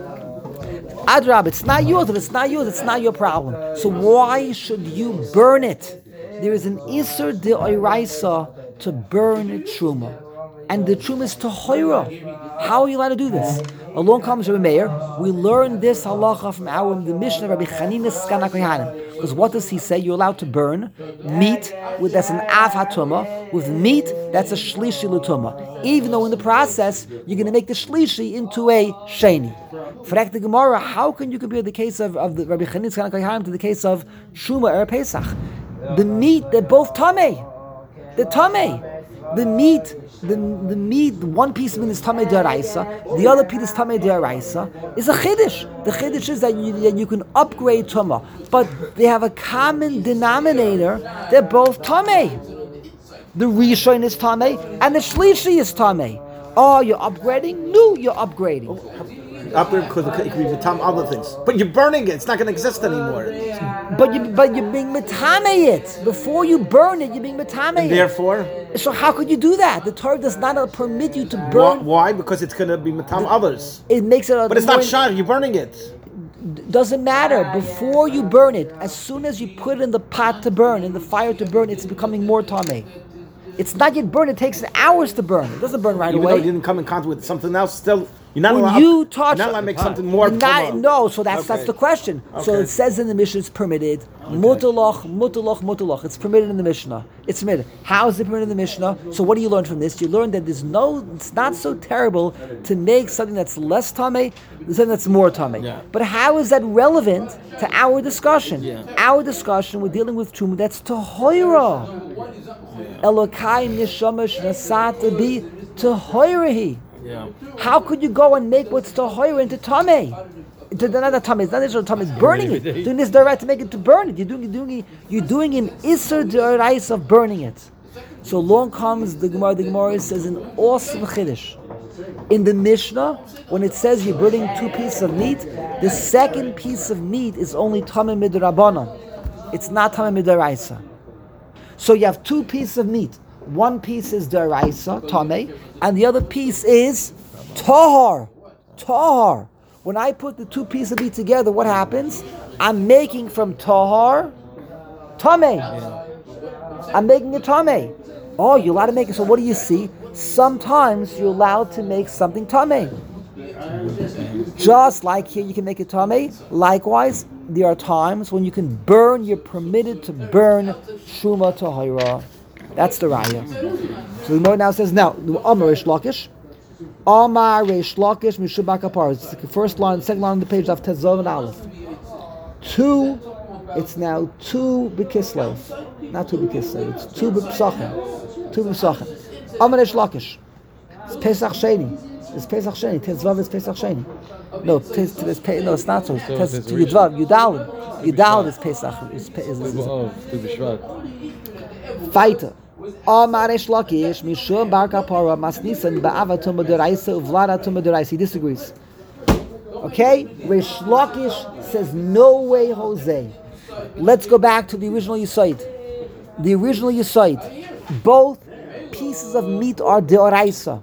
Adrab, it's not yours. If it's not yours, it's not your problem. So why should you burn it? There is an Isser De'oraisa to burn Truma. And the Truma is Tohira. How are you allowed to do this? Along comes Rabbi Meir. We learn this halacha from our the Mishnah Rabbi Chanina Skana Kohanim. Because what does he say? You're allowed to burn meat with that's an av hatuma with meat that's a shlishi l'tuma. Even though in the process you're going to make the shlishi into a sheni. For the Gemara, how can you compare the case of, of the Rabbi Chanina Skana Kohanim to the case of Truma or Pesach? The meat, they're both tamei. They're tamei. The meat, the, the meat, one piece of it is tamei deraisa, the other piece is tamei deraisa, is a chiddush. The chiddush is that you, that you can upgrade tuma, but they have a common denominator. They're both tamei. The rishon is tamei, and the shlishi is tamei. Oh, you're upgrading? No, you're upgrading. Up there because it could be tam other things, but you're burning it. It's not going to exist anymore. But you, but you're being metame it before you burn it. You're being metame it. And therefore, so how could you do that? The Torah does not permit you to burn. Why? Because it's going to be metam others. It makes it. A but it's not shar. You're burning it. Doesn't matter. Before you burn it, as soon as you put it in the pot to burn, in the fire to burn, it's becoming more tame. It's not yet burned. It takes hours to burn. It doesn't burn right Even away. Even though you didn't come in contact with something else, still. You're not when allowed, you touch, you're not allowed to make something more. Not, no, so that's okay. that's the question. Okay. So it says in the Mishnah it's permitted. Mutalach, mutalach, mutalach. It's permitted in the Mishnah. It's permitted. How is it permitted in the Mishnah? So what do you learn from this? You learn that there's no. It's not so terrible to make something that's less tamei than something that's more tamei. Yeah. But how is that relevant to our discussion? Yeah. Our discussion, we're dealing with truma that's tohoira. Elokai nishamash nasata bi tohoirahi. Yeah. How could you go and make what's tohoira into tamei? To another tamei, it's not literal tamei, it's burning it. Doing this right to make it to burn it. You're doing, you're doing, you're doing an iser d'orais of burning it. So along comes the Gemara. The Gemara says an awesome chiddush. In the Mishnah, when it says you're burning two pieces of meat, the second piece of meat is only tamei midrabanan. It's not tamei midoraisa. So you have two pieces of meat. One piece is deraisa, tame, and the other piece is tahar. Tahar. When I put the two pieces of meat together, what happens? I'm making from tahar tame. Yeah. I'm making a tame. Oh, you're allowed to make it. So what do you see? Sometimes you're allowed to make something tame. Just like here you can make it tame, likewise, there are times when you can burn, you're permitted to burn shuma tahira. That's the raya. So the Gemara now says, now, Amar Reish Lakish, Amar Reish Lakish, Mishubak Apar. It's the first line, second line on the page of Tezov and Aleph. Two, it's now two Bekislev. Not two Bekislev, it's two Bepsachim. Two Bepsachim. Amar Reish Lakish. It's Pesach Sheni. It's Pesach Sheni. Tezvav is Pesach Sheni. No, tes, tes, tes, no, it's not so. So Tes, it's Yudvav, Yudalid. Yudalid is Pesach. Is, is, is, is, Oh, Tu B'Shvat. Weiter. Amar Reish Lakish, Mishum Bar Kapara, Masnisan, Ba'ava Tumah Deraisa, Uvlada Tumah Deraisa. He disagrees. Okay? Reish Lakish says, no way, Jose. Let's go back to the original Yisoid. The original Yisoid. Both pieces of meat are Deoraisa.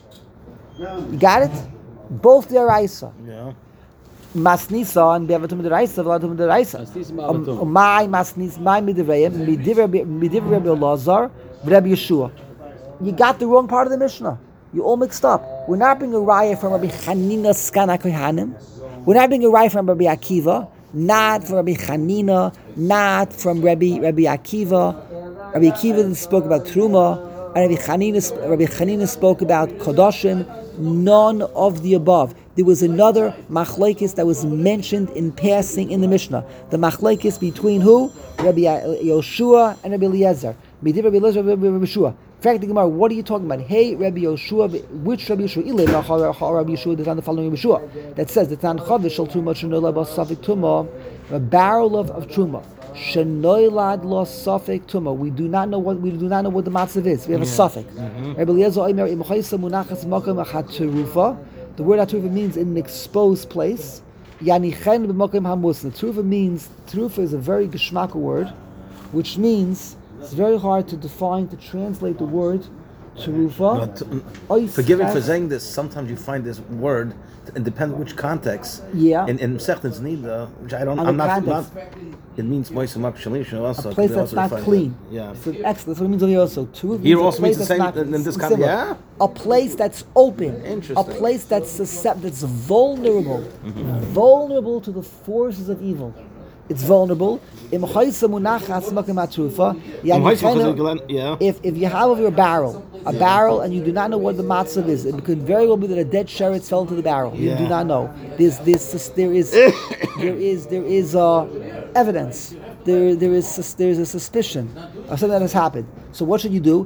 You got it? Both Deoraisa. Yeah. Masnisa and Bevatum Deraisa, Vlatum Deraisa. My Masnis, my Midivreim, Midiv Rabbi Lazar, Rabbi Yeshua. You got the wrong part of the Mishnah. You all mixed up. We're not bringing a raya from Rabbi Chanina Skana Kohanim. We're not bringing a raya from Rabbi Akiva, not from Rabbi Chanina, not from Rabbi Rabbi Akiva. Rabbi Akiva spoke about Truma, and Rabbi Chanina, Rabbi Chanina spoke about Kodoshim. None of the above. There was another machlekes that was mentioned in passing in the Mishnah. The machlekes between who? Rabbi Yoshua and Rabbi Eliezer. Rabbi Eliezer, Rabbi Yoshua. In fact, the Gemara, what are you talking about? Hey, Rabbi Yoshua, which Rabbi Yoshua? Ilay Rabbi Yoshua, the the following Rabbi Yoshua that says the Tan Chavish shel Truma shenoilad lo safek tuma, a barrel of, of Truma shenoilad lo safek tuma. We do not know what we do not know what the matzav is. We have a suffix. Rabbi Eliezer Omer imchaysa munachas makom haturufa. The word haturufa means in an exposed place. Yanichen b'makom hamusna. Terufa means terufa is a very geschmacka word, which means it's very hard to define, to translate the word terufa. But, forgive me for saying this. Sometimes you find this word, it depends which context. Yeah. In in Sechtes Nida, which I don't. On I'm the not, context. not. It means moisamak shalish also. A place that's not clean. Yeah. So excellent. That's what it means also. Terufa Here means also a place means the that's same not in this similar. context. Yeah. A place that's open. Interesting. A place that's susceptible, that's vulnerable, Mm-hmm. vulnerable to the forces of evil. It's vulnerable. Im chaysa munachas makom hatrufa. Yeah. If if you have over a barrel, a barrel, and you do not know what the matzav is, it could very well be that a dead sheretz fell into the barrel. You Yeah. do not know. There's this. There is there is there is uh, evidence. There there is there is a suspicion of something that has happened. So what should you do?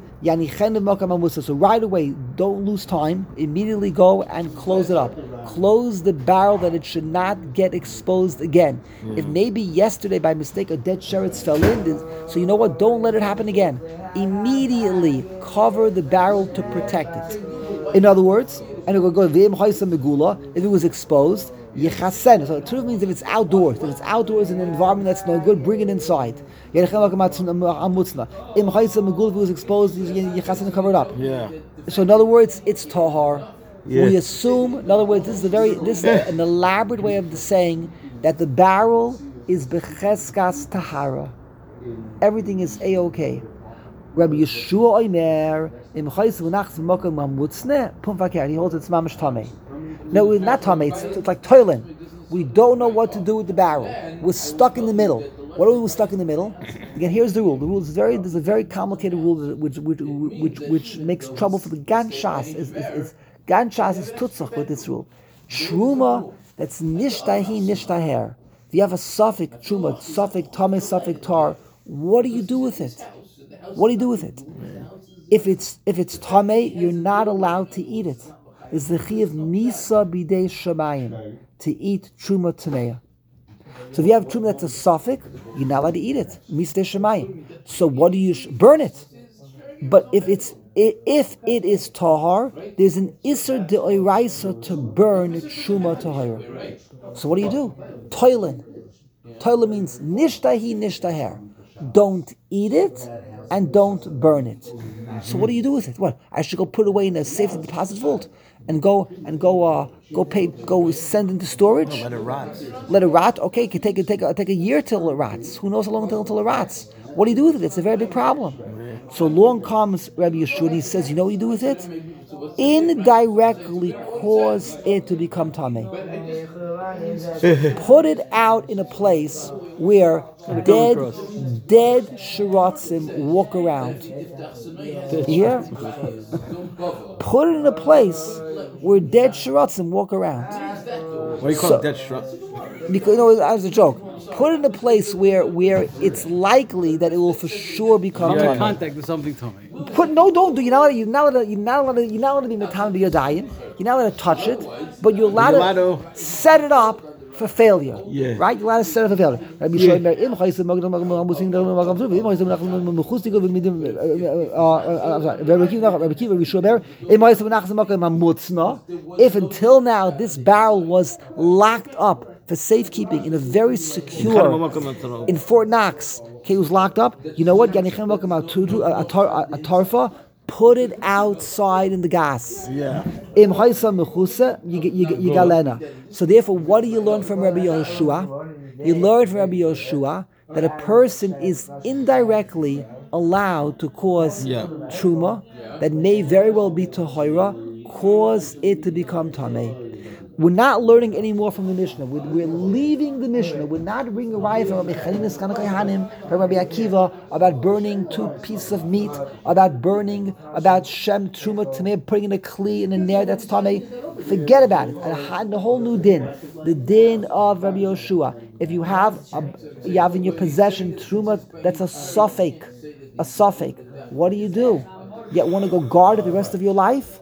So right away, don't lose time. Immediately go and close it up. Close the barrel that it should not get exposed again. Yeah. If maybe yesterday by mistake a dead sheretz fell in, so you know what? Don't let it happen again. Immediately cover the barrel to protect it. In other words, and it will go if it was exposed. Yechasen. So truth means if it's outdoors, if it's outdoors in an environment that's no good, bring it inside. If it was exposed, yechasen cover it up. Yeah. So in other words, it's tahar. Yeah. We assume, in other words, this is a very this is an elaborate way of the saying that the barrel is becheskas tahara. Everything is a-okay. Rabbi Yeshua Omer im chayis v'nachs v'mokom hamutzne pum vaker. He holds it's mamash tamei. No, it's not tamei. It's, it's like toilen. We don't know what to do with the barrel. We're stuck in the middle. What are we stuck in the middle? Again, here's the rule. The rule is very. There's a very complicated rule that, which which which which makes trouble for the gan shas. Is, is, is gan shas is tutzach with this rule. Truma that's nishtahi nishtaher. If you have a suffix truma, suffix tamei, suffix tar, what do you do with it? What do you do with it? If it's if it's tamei, you're not allowed to eat it. It's the chi of nisa bidei shamayim to eat truma tameya. So if you have truma that's a suffix, you're not allowed to eat it. Nisa shamayim. So what do you sh- burn it? But if it's if it is tahar, there's an iser deoraisa to burn truma tahara. So what do you do? Toilen. Toilen means nishtahi nishtaher. don't eat it, and don't burn it. So what do you do with it? What? I should go put it away in a safety deposit vault and go and go uh, go pay go send into storage. Let it rot. Let it rot. Okay, it could take it take a, take a year till it rots. Who knows how long until until it rots? What do you do with it? It's a very big problem. So along comes Rabbi Yeshua and he says, you know what you do with it? Indirectly cause it to become tamei. Put it out in a place where dead dead shiratzim walk around. Yeah. Put it in a place where dead shiratzim walk around. What do you call So- it? Dead shrub? Because you know, as a joke, put it in a place where where it's likely that it will for sure become You're in tamei. contact with something, Tommy. Put no, don't do. You're not. You're not. allowed- You're not. allowed- You're not allowed to be metam to your diet. You're not allowed to touch it, but you're allowed, You're allowed to to- set it up for failure. Yeah. Right. You're allowed to set it up for failure. Rabbi Yishmael Meir, im chayis magam magam magam musim magam magam magam im chayis magam mechustik of midim. I'm sorry. Rabbi Kiva, Rabbi Kiva, Rabbi Yishmael Meir, im chayis magam magam mutzna. If until now this barrel was locked up for safekeeping in a very secure in Fort Knox, okay, it was locked up. You know what? Yanichem welcome out to a tar- a tarfa. Put it outside in the gas. Yeah. Im haisa mechusa, you get you get you galena. So therefore, what do you learn from Rabbi Yehoshua? You learn from Rabbi Yehoshua that a person is indirectly allowed to cause Yeah. truma that may very well be tahira, cause it to become tamei. We're not learning any more from the Mishnah. We're, we're leaving the Mishnah. We're not bringing a raya from Rabbi Chaninas Kanakay Hanim, from Rabbi Akiva, about burning two pieces of meat, about burning, about Shem Truma Tameh, putting in a kli in a nair that's Tameh. Forget about it. And the whole new din, the din of Rabbi Yehoshua. If you have a, you have in your possession Truma that's a suffix, a suffix, what do you do? You want to go guard it the rest of your life?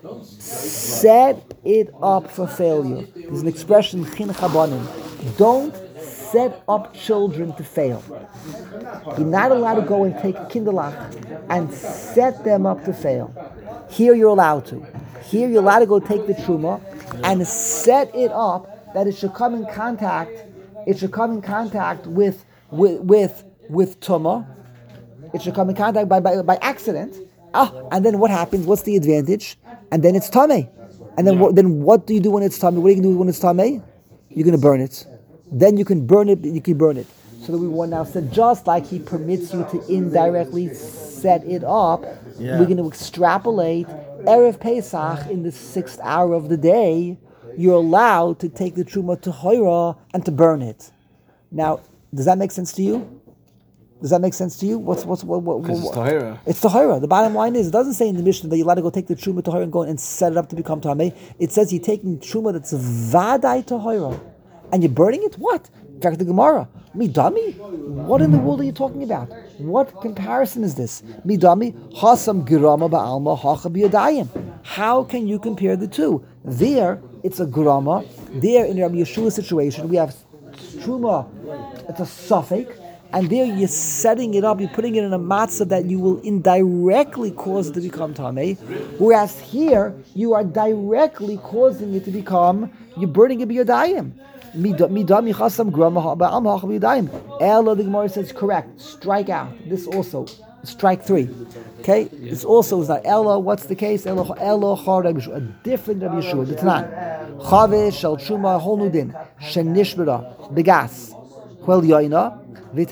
Set it up for failure. There's an expression, chin chabanim. Don't set up children to fail. You're not allowed to go and take a kinderlach and set them up to fail. Here you're allowed to. Here you're allowed to go take the truma and set it up that it should come in contact. It should come in contact with with with with tuma. It should come in contact by by, by accident. Ah, and then what happens? What's the advantage? And then it's tamei. And then, what, then what do you do when it's tamei? What are you going to do when it's tamei? You're going to burn it. Then you can burn it. You can burn it. So that we want now said just like he permits you to indirectly set it up, Yeah. we're going to extrapolate erev Pesach in the sixth hour of the day. You're allowed to take the truma to hoira and to burn it. Now, does that make sense to you? Does that make sense to you? What's what's what? what, what Because it's tahira. It's tahira. The bottom line is, it doesn't say in the Mishnah that you're allowed to go take the truma tahira and go and set it up to become tamei. It says you're taking truma that's vadai tahira, and you're burning it. What? In fact, the Gemara, midami. What in the world are you talking about? What comparison is this? Midami hasam girama ba'alma hacha biyadayim. How can you compare the two? There, it's a grama. There, in Rabbi Yeshua's situation, we have truma. It's a suffix. And there you're setting it up, you're putting it in a matzah that you will indirectly cause it to become tamei. Whereas here, you are directly causing it to become, you're burning it b'yadayim. Midam yichasam grama ba'am ha'cha b'yadayim. Ella, the Gemara says, correct, strike out. This also, strike three. Okay? This also is not Ella, what's the case? Ella, Ella, char Rabbi Yeshua, a different Rabbi Yeshua, the Tanan. Chavish, shel truma, whole new din. Shenishbera, begas. Well, yoina. Here's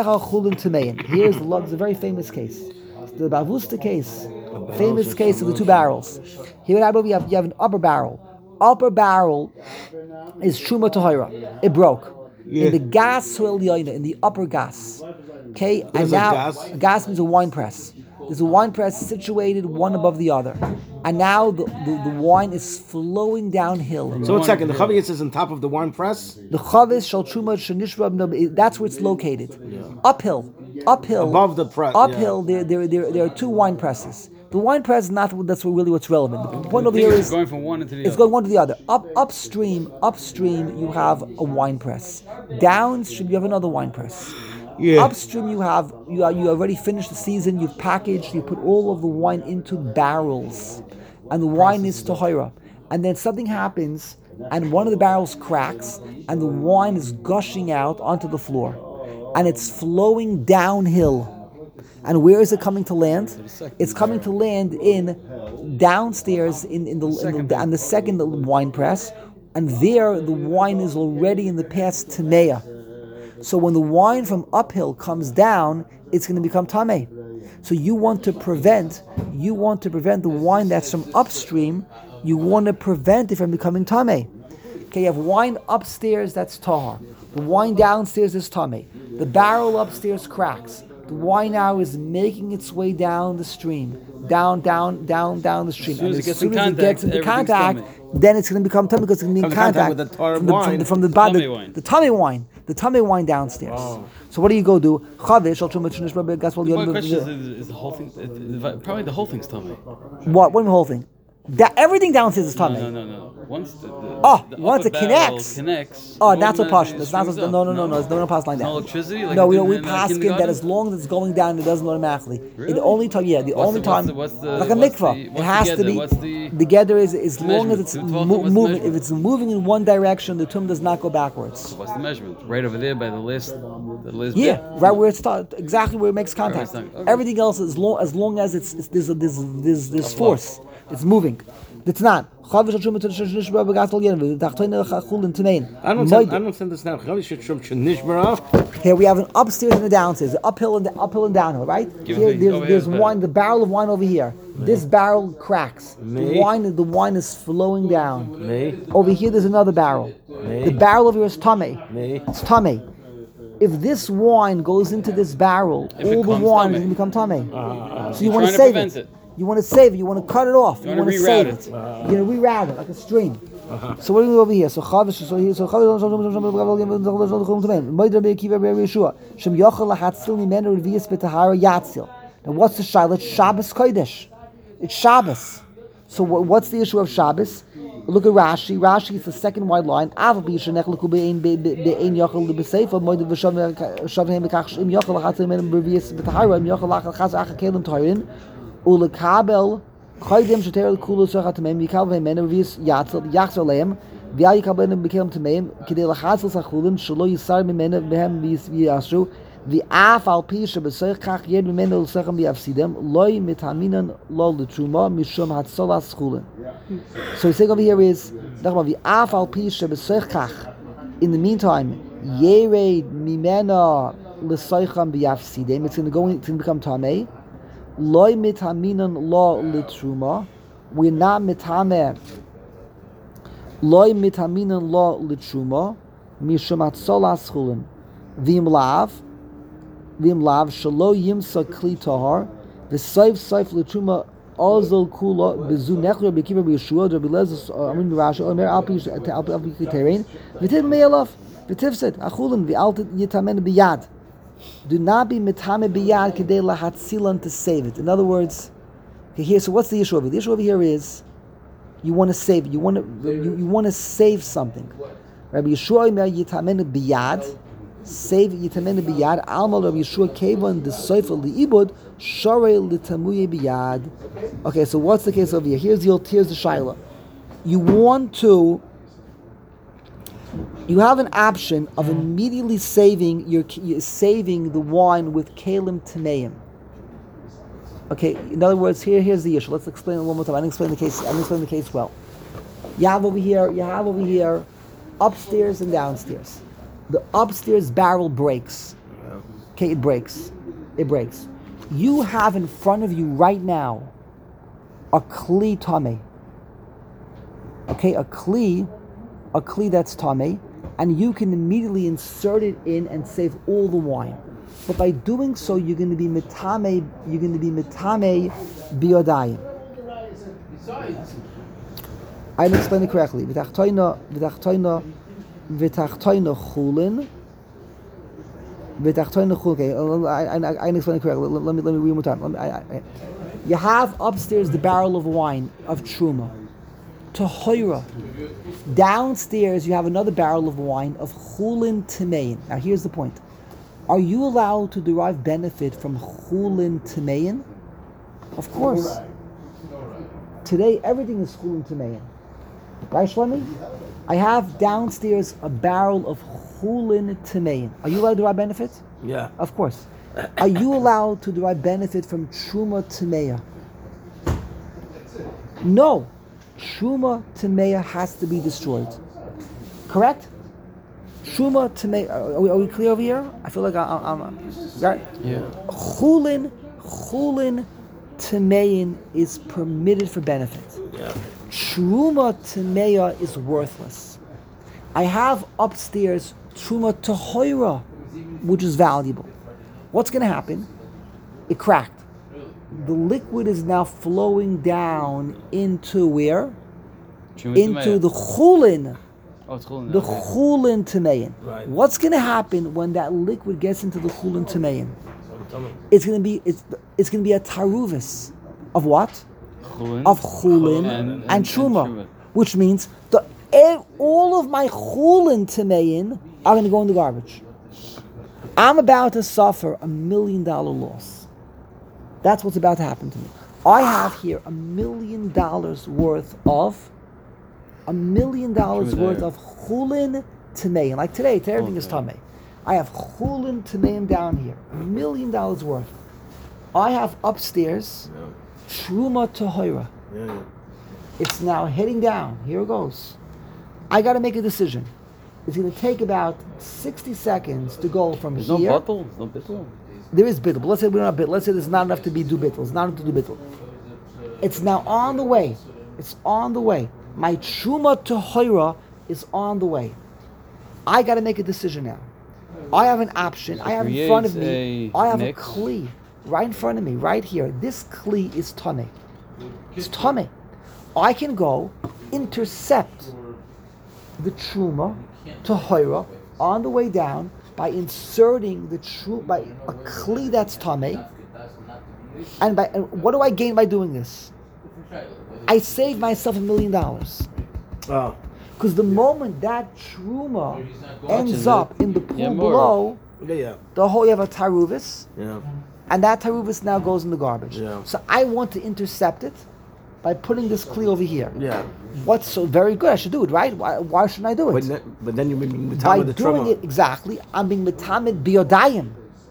the log. It's a very famous case. It's the Bavusta case, famous case of the two barrels. Here at Abu, you have you have an upper barrel. Upper barrel is Truma Tahira. It broke Yeah. in the gas soil yoina, in the upper gas. Okay, and is a now gas? a gas means a wine press. There's a wine press situated one above the other, and now the, the, the wine is flowing downhill. So one second, the Chaviyas is on top of the wine press. The chavis shal truma shenishra, that's where it's located. Uphill, uphill, Above the press, Uphill, there, there, there, there are two wine presses. The wine press is not that's really what's relevant. The point over here It's is going from one into the it's other. going one to the other. Up, upstream, upstream, you have a wine press. Downstream, you have another wine press. Yeah. Upstream, you have you are you already finished the season. You've packaged. You put all of the wine into barrels, and the wine is tahira. And then something happens, and one of the barrels cracks, and the wine is gushing out onto the floor. and it's flowing downhill. And where is it coming to land? It's coming to land in downstairs in, in the, in the on the second wine press, and there the wine is already in the past Tameya. So when the wine from uphill comes down, it's going to become Tameh. So you want to prevent, you want to prevent the wine that's from upstream, you want to prevent it from becoming Tameh. Okay, you have wine upstairs that's Tahar. The wine downstairs is Tameh. The barrel upstairs cracks. The wine now is making its way down the stream, down, down, down, down the stream. As soon as and it gets as soon in as it gets contact, into everything's contact, tummy. then it's going to become tummy because it's going to be in Comes in contact, contact with the tar from, the, from, wine. the, from the Tummy the, wine. the tummy wine, the tummy wine downstairs. Oh. So what do you go do? Chavish, al Truma Shnish Rabbi Gaspol My Yom- question is, is, is the whole thing, is, is, probably the whole thing's tummy. What? What do you mean the whole thing? That everything downstairs is No, tummy. no, no, no. Once the, the, Oh, the once upper it barrel connects. connects. Oh, that's a automatically push. it That's not. springs No, up, no, no, no. There's no pass like that. No electricity. Like no, it we didn't we in, uh, pass that kindergarten? as long as it's going down, it doesn't automatically. Really? The only time, yeah, the What's only the- what's time, the- what's the- like a what's mikvah, the- it what's has the to be. gather? What's the- The gather is as long as measurement? it's Two mo- twelfth, what's the moving. If measurement? it's moving in one direction, the tum does not go backwards. What's the measurement? Right over there by the list. The list. Yeah, bit? right where it starts, exactly where it makes where contact. it's not- okay. Everything else, as long as long as it's, it's there's a, there's there's there's force, it's moving. It's not. I don't understand, I don't understand this now. Here we have an upstairs and a downstairs, an uphill and uphill and downhill, right? Give Here, me- there's, over there's here is wine, the barrel of wine over here. This barrel cracks. The Me. wine, the wine is flowing down. Me. Over here, there's another barrel. Me. The barrel over here is tummy. Me. It's tummy. If this wine goes into this barrel, It all the becomes wine tummy. is going to become tummy. Uh, So you You're want to trying to save prevent it. it. You want to save it. You want to cut it off. You, wanna want to reroute save it. it. You're going to reroute it like a stream. So what do we do over here? So chavish. So here. So chavish. Shem yochel lahatzil mimenu revius b'tahara yatzil. Now what's the shaila? It's Shabbos Kodesh. It's Shabbos. So what, what's the issue of Shabbos? Look at Rashi. Rashi is the second wide line. Av b'yishanech leku be'ein be'ein yochel b'seifa moed v'shav shavhem b'kach im yochel lahatzil mimenu revius b'tahara im yochel lachal chaz acha kelim tahirin ulekabel koydem sheter lekulu sachat meim yikal v'menu revius yatzil yachzor lehem v'al yikal be'enim b'kelim tameim kidei lachatzil sachulin shelo yisar mimenu v'hem v'yasru v'af al pi shebesoich kach yed mimenu l'sechem v'yafsidem loy mitaminan lo l'truma mishum hatzolas chulin. So he's saying over here is v'af al pi shebesoich kach. In the meantime, yered mimena l'seicham v'yafsidem. It's going to go. It's going to become tamei. Loy mitaminan lo l'truma. We're not mitame. Loy mitaminan lo l'truma mishum hatzolas chulin. V'im lav. V'im lav shelo yimsa kli tahar v'soif soif l'truma ozol kula b'zu nechler b'kiva b'yeshua Rabbi Lezer Amin Rashi Omer al pi al pi kiterein v'tiv me'elav v'tivset achulin v'al yitamen b'yad. Do not be mitame b'yad kedei lahatzilan to save it. In other words, okay, here. So what's the issue over here? The issue over here is you want to save it. You want to you, you want to save something. Rabbi Yeshua Omer yitamen b'yad. Save yitamenu biyad alma Rabbi Yeshua kevan the soifel liibud sharei litamuye biyad. Okay, so what's the case over here? Here's the here's the shaila. You want to. You have an option of immediately saving your saving the wine with kalim tameim. Okay, in other words, here here's the issue. Let's explain it one more time. I didn't explain the case. I didn't explain the case well. You have over here. You have over here, upstairs and downstairs. The upstairs barrel breaks. Okay, it breaks. It breaks. You have in front of you right now a kli tame. Okay, a kli, a kli that's tame, and you can immediately insert it in and save all the wine. But by doing so, you're going to be mitame. You're going to be mitame biodayim. I didn't explain it correctly. V'tachtoina, v'tachtoina. V'tachtoina chulin, v'tachtoina chulin. Okay, I, I, I didn't explain it correctly. Let, let me let me read one more time. Let me, I, I, you have upstairs the barrel of wine of truma, tohoira. Downstairs you have another barrel of wine of chulin tamein. Now here's the point: are you allowed to derive benefit from chulin tamein? Of course. Today everything is chulin tamein. Right, Shlomi? I have downstairs a barrel of chulin tamein. Are you allowed to derive benefit? Yeah. Of course. Are you allowed to derive benefit from truma tameya? No. Truma tameya has to be destroyed. Correct? Truma tameya. Are we, are we clear over here? I feel like I, I, I'm right. Yeah. Chulin, chulin tamein is permitted for benefit. Yeah. Truma tameya is worthless. I have upstairs truma tahoira, which is valuable. What's going to happen? It cracked. The liquid is now flowing down into where? Truma Into Tameya. the chulin, Oh, it's chulin. the okay. chulin tamein. Right. What's going to happen when that liquid gets into the chulin tamein? It's going to be it's it's going to be a taruvis of what? Chulin. Of chulin And- and, and- truma, and truma. which means the e- all of my chulin tamein are going to go in the garbage. I'm about to suffer a million dollar loss. That's what's about to happen to me. I have here a million dollars worth of a million dollars True worth there. of chulin tamein. Like today, today everything is Okay. tamei. I have chulin tamein down here, a million dollars worth. I have upstairs truma tahoira. Yeah. Yeah. It's now heading down. Here it goes. I got to make a decision. It's going to take about sixty seconds to go from There's here. no bottle. There's no bittel. There is bittul, but let's say we don't have bittul. Let's say there's not enough to be do bittul. It's not enough to do bittul. It's now on the way. It's on the way. My truma tahoira is on the way. I got to make a decision now. I have an option. I have in front of me. creates a I have mix. a kli right in front of me, right here. This kli is tame. It's tame. I can go intercept the truma tahoira on the way down by inserting the true by a kli that's tame. And by and what do I gain by doing this? I save myself a million dollars. Oh. Because the moment that truma ends Watches up it. in the pool Yeah, more. below, Yeah. Yeah. the whole you have a taruvis, Yeah. and that taruvis now goes in the garbage. Yeah. So I want to intercept it by putting this kli over here. Yeah. What's so very good? I should do it, right? Why, why shouldn't I do But, it? ne- but then you're being the By time of the doing trauma. it exactly, I'm being metamed biodayim.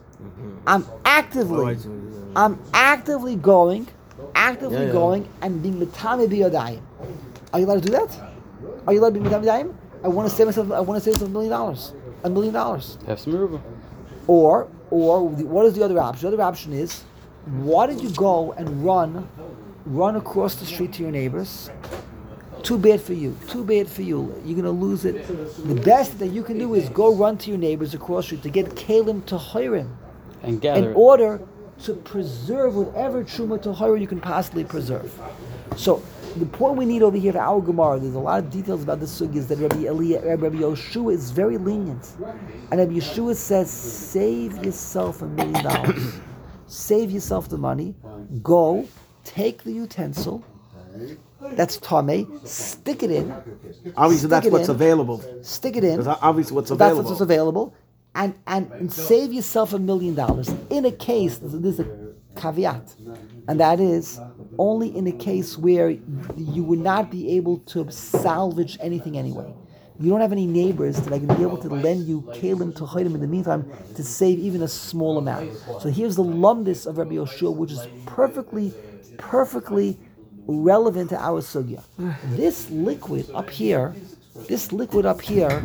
I'm actively, Oh, I see. I'm actively going, actively Yeah, yeah. going and being metamed biodayim. Are you allowed to do that? Are you allowed to be metamed biodayim? I want to save myself. I want to save myself a million dollars. A million dollars. Have some ruba. Or, or the, what is the other option? The other option is, why did you go and run, run across the street to your neighbors? Too bad for you. Too bad for you. You're gonna lose it. The best that you can do is go run to your neighbors across the street to get kalim to hirim And gather in it. order to preserve whatever truma to hirim you can possibly preserve. So the point we need over here for our Gemara, there's a lot of details about this sugi, is that Rabbi Eliyah, Rabbi Yoshua is very lenient. And Rabbi Yeshua says, save yourself a million dollars. Save yourself the money. Go, take the utensil, that's tame, stick it in, Obviously, Stick that's it what's in. available. stick it in. That's obviously what's That's available. what's available. And, and, and save yourself a million dollars. In a case, there's a caveat, and that is only in a case where you would not be able to salvage anything anyway. You don't have any neighbors that are going to be able to lend you kalim to chayim in the meantime to save even a small amount. So here's the lumdis of Rabbi Yoshua, which is perfectly, perfectly relevant to our sugya. This liquid up here, this liquid up here,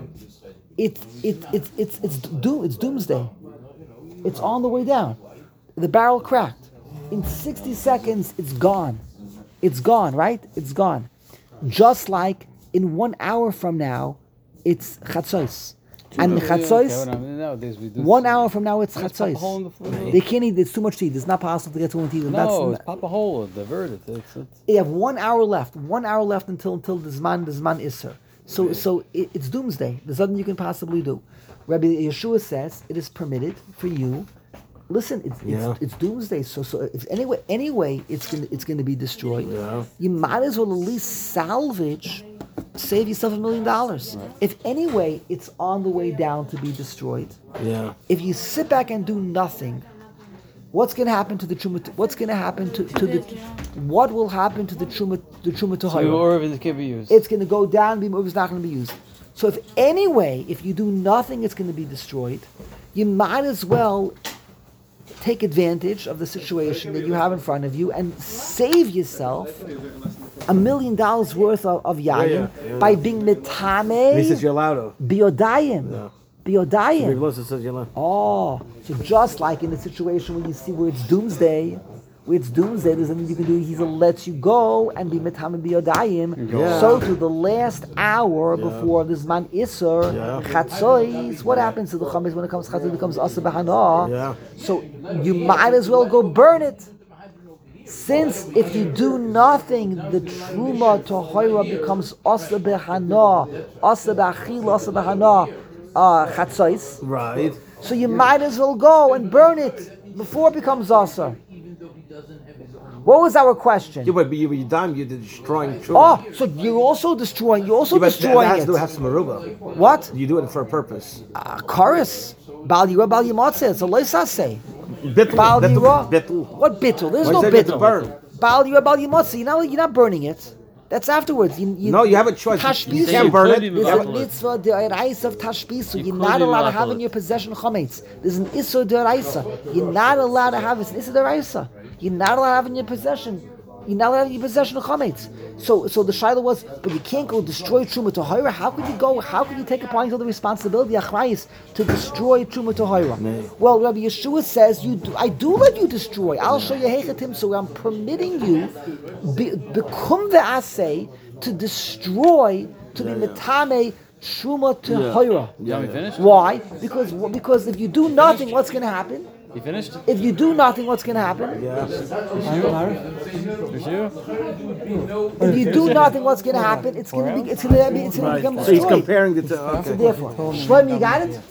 it it it it's it's doom it's doomsday. It's on the way down. The barrel cracked. In sixty seconds, it's gone. It's gone, right? It's gone. Just like in one hour from now, it's chatzos. And the chatzos, Nowadays we do. one hour from now, it's Just pop a hole in the chatzos. floor. They can't eat, it's too much to eat. It's not possible to get to one to eat. No, That's, it's pop a hole, divert it. It's, it's, you have one hour left. One hour left until until the Zman, the Zman Isser. So so it, it's doomsday. There's nothing you can possibly do. Rabbi Yeshua says it is permitted for you. Listen, it's Yeah. it's, it's doomsday. So so if anyway anyway it's gonna it's gonna be destroyed. Yeah. You might as well at least salvage, save yourself a million dollars. If anyway it's on the way down to be destroyed. Yeah. If you sit back and do nothing, What's going to happen to the truma? What's going to happen to, to the? What will happen to the truma? The truma So tahara? or if it can be used. It's going to go down. Be it's not going to be used. So if anyway, if you do nothing, it's going to be destroyed. You might as well take advantage of the situation that you have in front of you and save yourself a million dollars worth of, of yayin Yeah, yeah, yeah. by being mitame He says you're allowed to. biodayim. No. Biodayim. Big Melissa says you're allowed. Oh, so just like in the situation when you see where it's doomsday, where it's doomsday, there's nothing you can do. He lets you go and be mitame biodayim. Yeah. So to the last hour Yeah. before this man isser Yeah. chatzois, what happens to the chametz when it comes chatzois? It becomes asa b'hana. Yeah. So you might as well go burn it. Since if you do nothing, the truma to hoira becomes asa b'hana, asa b'achil, asa b'hana, uh, chatzois. Right. So you might as well go and burn it before it becomes asa. What was our question? Yeah, but you, you dime, you're destroying truma. Oh, so you're also destroying. You're also Yeah, but that destroying has it. to have some aruba. What? You do it for a purpose. Uh, chorus. Bal yira, bal yimatzeh. It's a loisase. Bittul. Bal Bittul. yira. Bittul. What bittul? There's Why no does it get to bittul. burn? Bal yira, bal yimatzeh. You know, you're not burning it. That's afterwards. You, you, No, you have a choice. You Tashbis. can't You burn could it. even You There's have a burn it. mitzvah deraisa of tashbis, so You you're could not even allowed to knuckle have in it. your possession chametz. There's an issur deraisa. You're not allowed to have it. It's an issur deraisa. You're not allowed to have in your possession. You're not allowed to have in your possession of chametz. So, so the shaila was, but you can't go destroy truma to hoira. How could you go? How could you take upon yourself the responsibility achrayis to destroy truma to hoira? Well, Rabbi Yeshua says, "You, do, I do let you destroy. I'll show you hechetim. So I'm permitting you, bekum ve'aseh, to destroy, to be metame truma to hoira. Yeah, we finished? Why? Because because if you do nothing, what's going to happen? You finished? If you do nothing, what's going to happen? Yeah. Is you? If you do nothing, what's going to happen? It's going to be it's going to be it's going to become So he's destroyed. comparing it to. So Okay. therefore, Shlomo, you got it?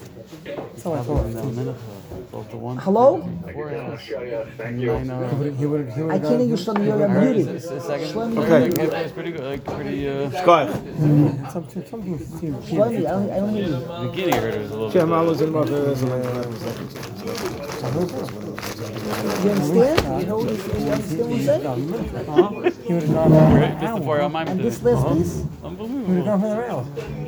Hello? Nine, uh, I can't hear you, Shlomo. You're muted. a second. Shlomo, Okay. Like, it was pretty good. Like, pretty, uh, Shkoyach. Shlomo, I don't, I don't hear you. the beginning I heard it was a little Shem, bit. I was in my business. You understand? You know what you understand what I'm saying? Right? Just before I'm And this last piece? Unbelievable.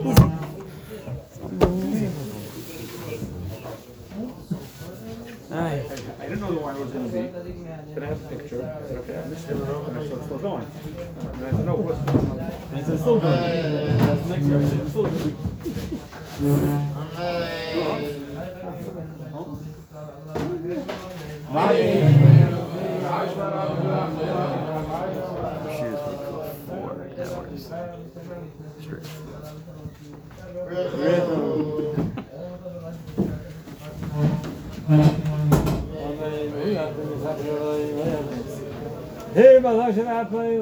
I didn't know where I was going to be. Then I have a picture. I said, okay, I missed it. And I said, it's still going. And I said, no, what's going on? And I said, it's still going. That's next year. I said, it's still going. Hey, my should I play?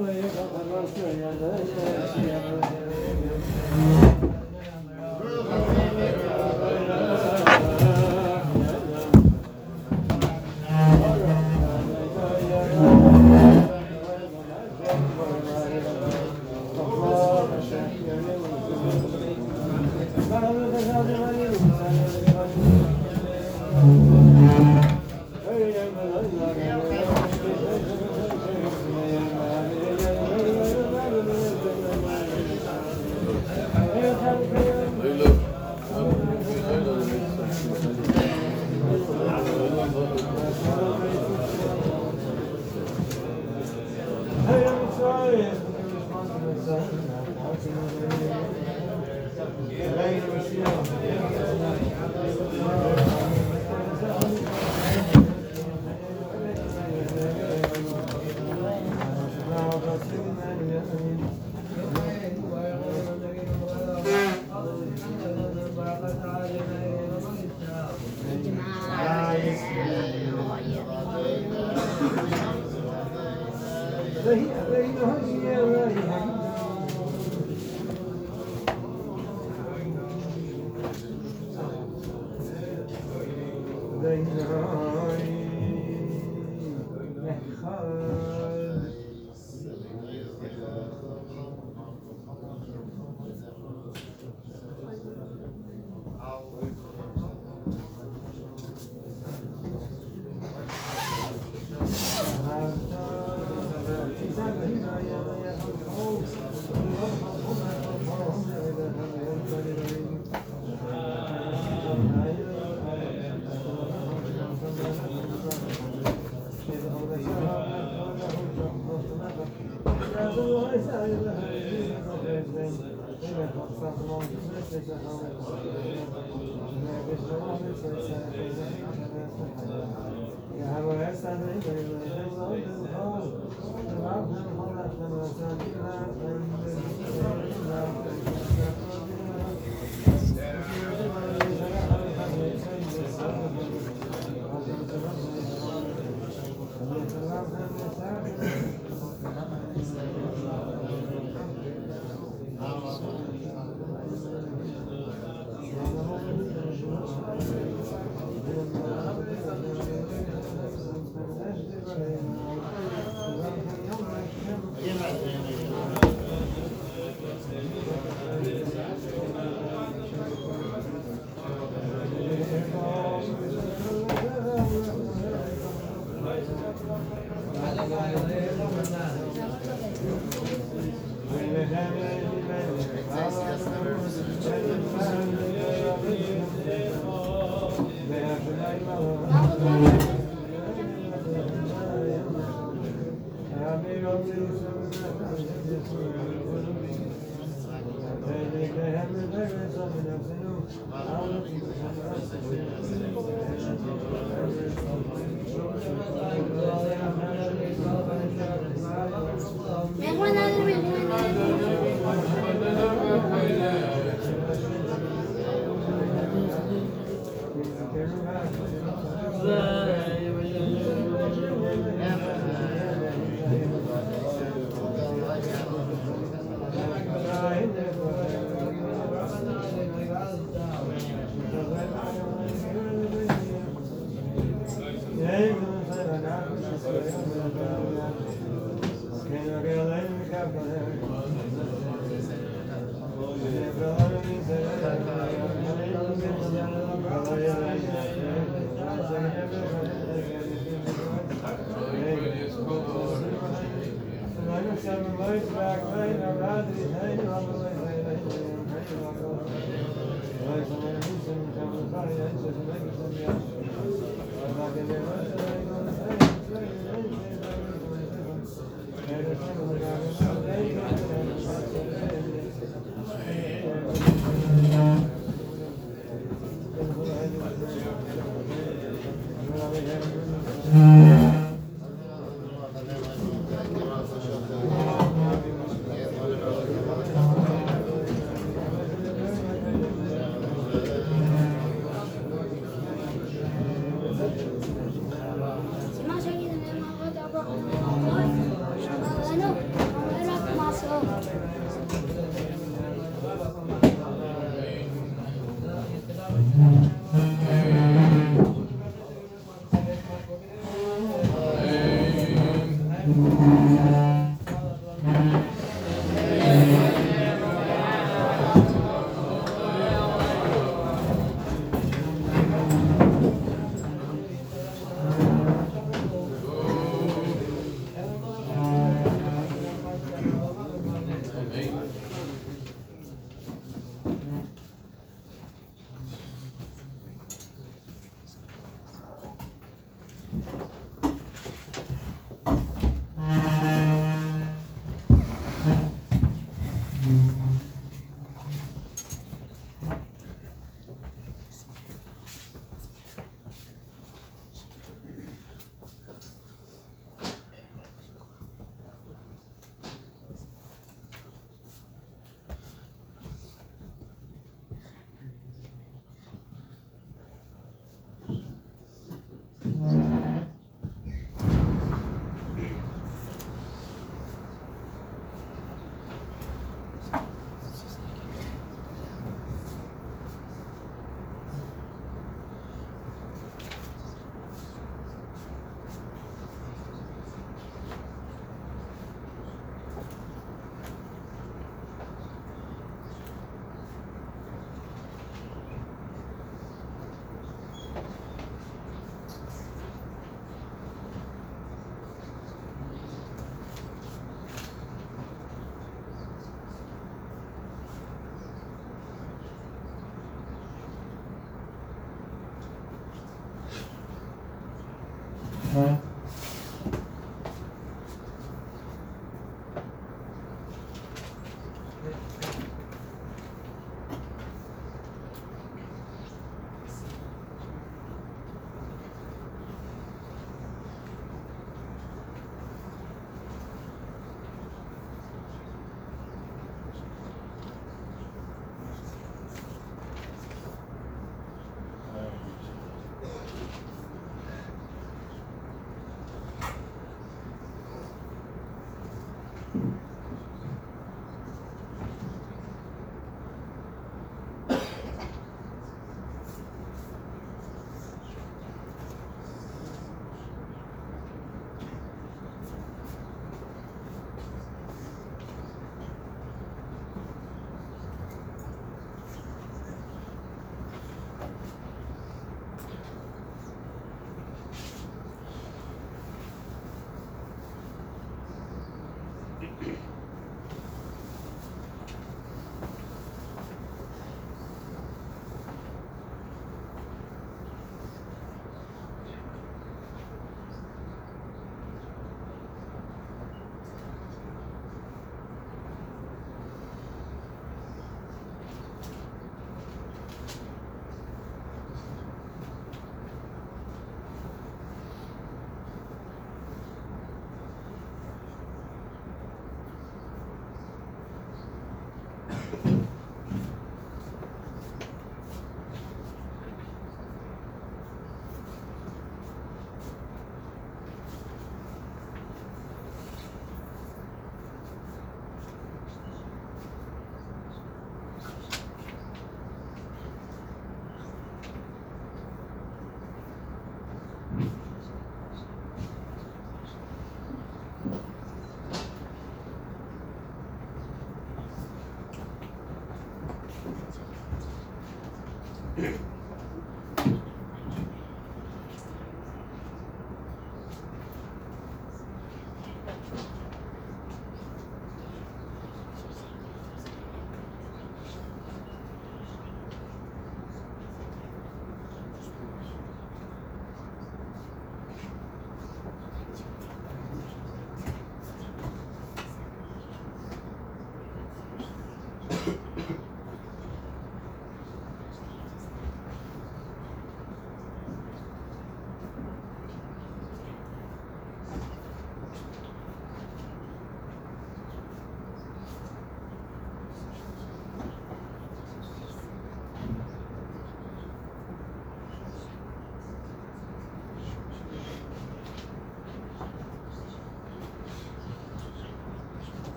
Ano?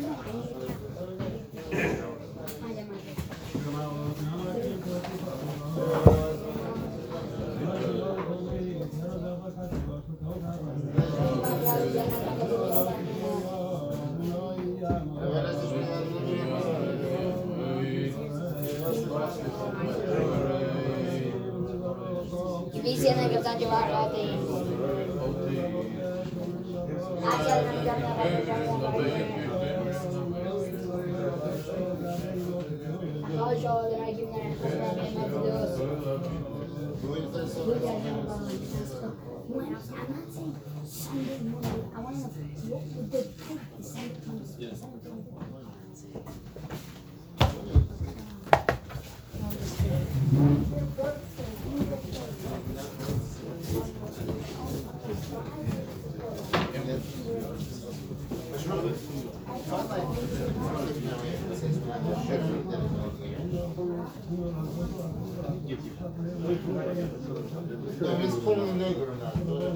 Divisi yang kita coba latih. Ajar I'll show that I give that a When I'm not saying Sunday morning, I want to know what would the type is Sunday morning. Ja, vi spelar en nöjder den där.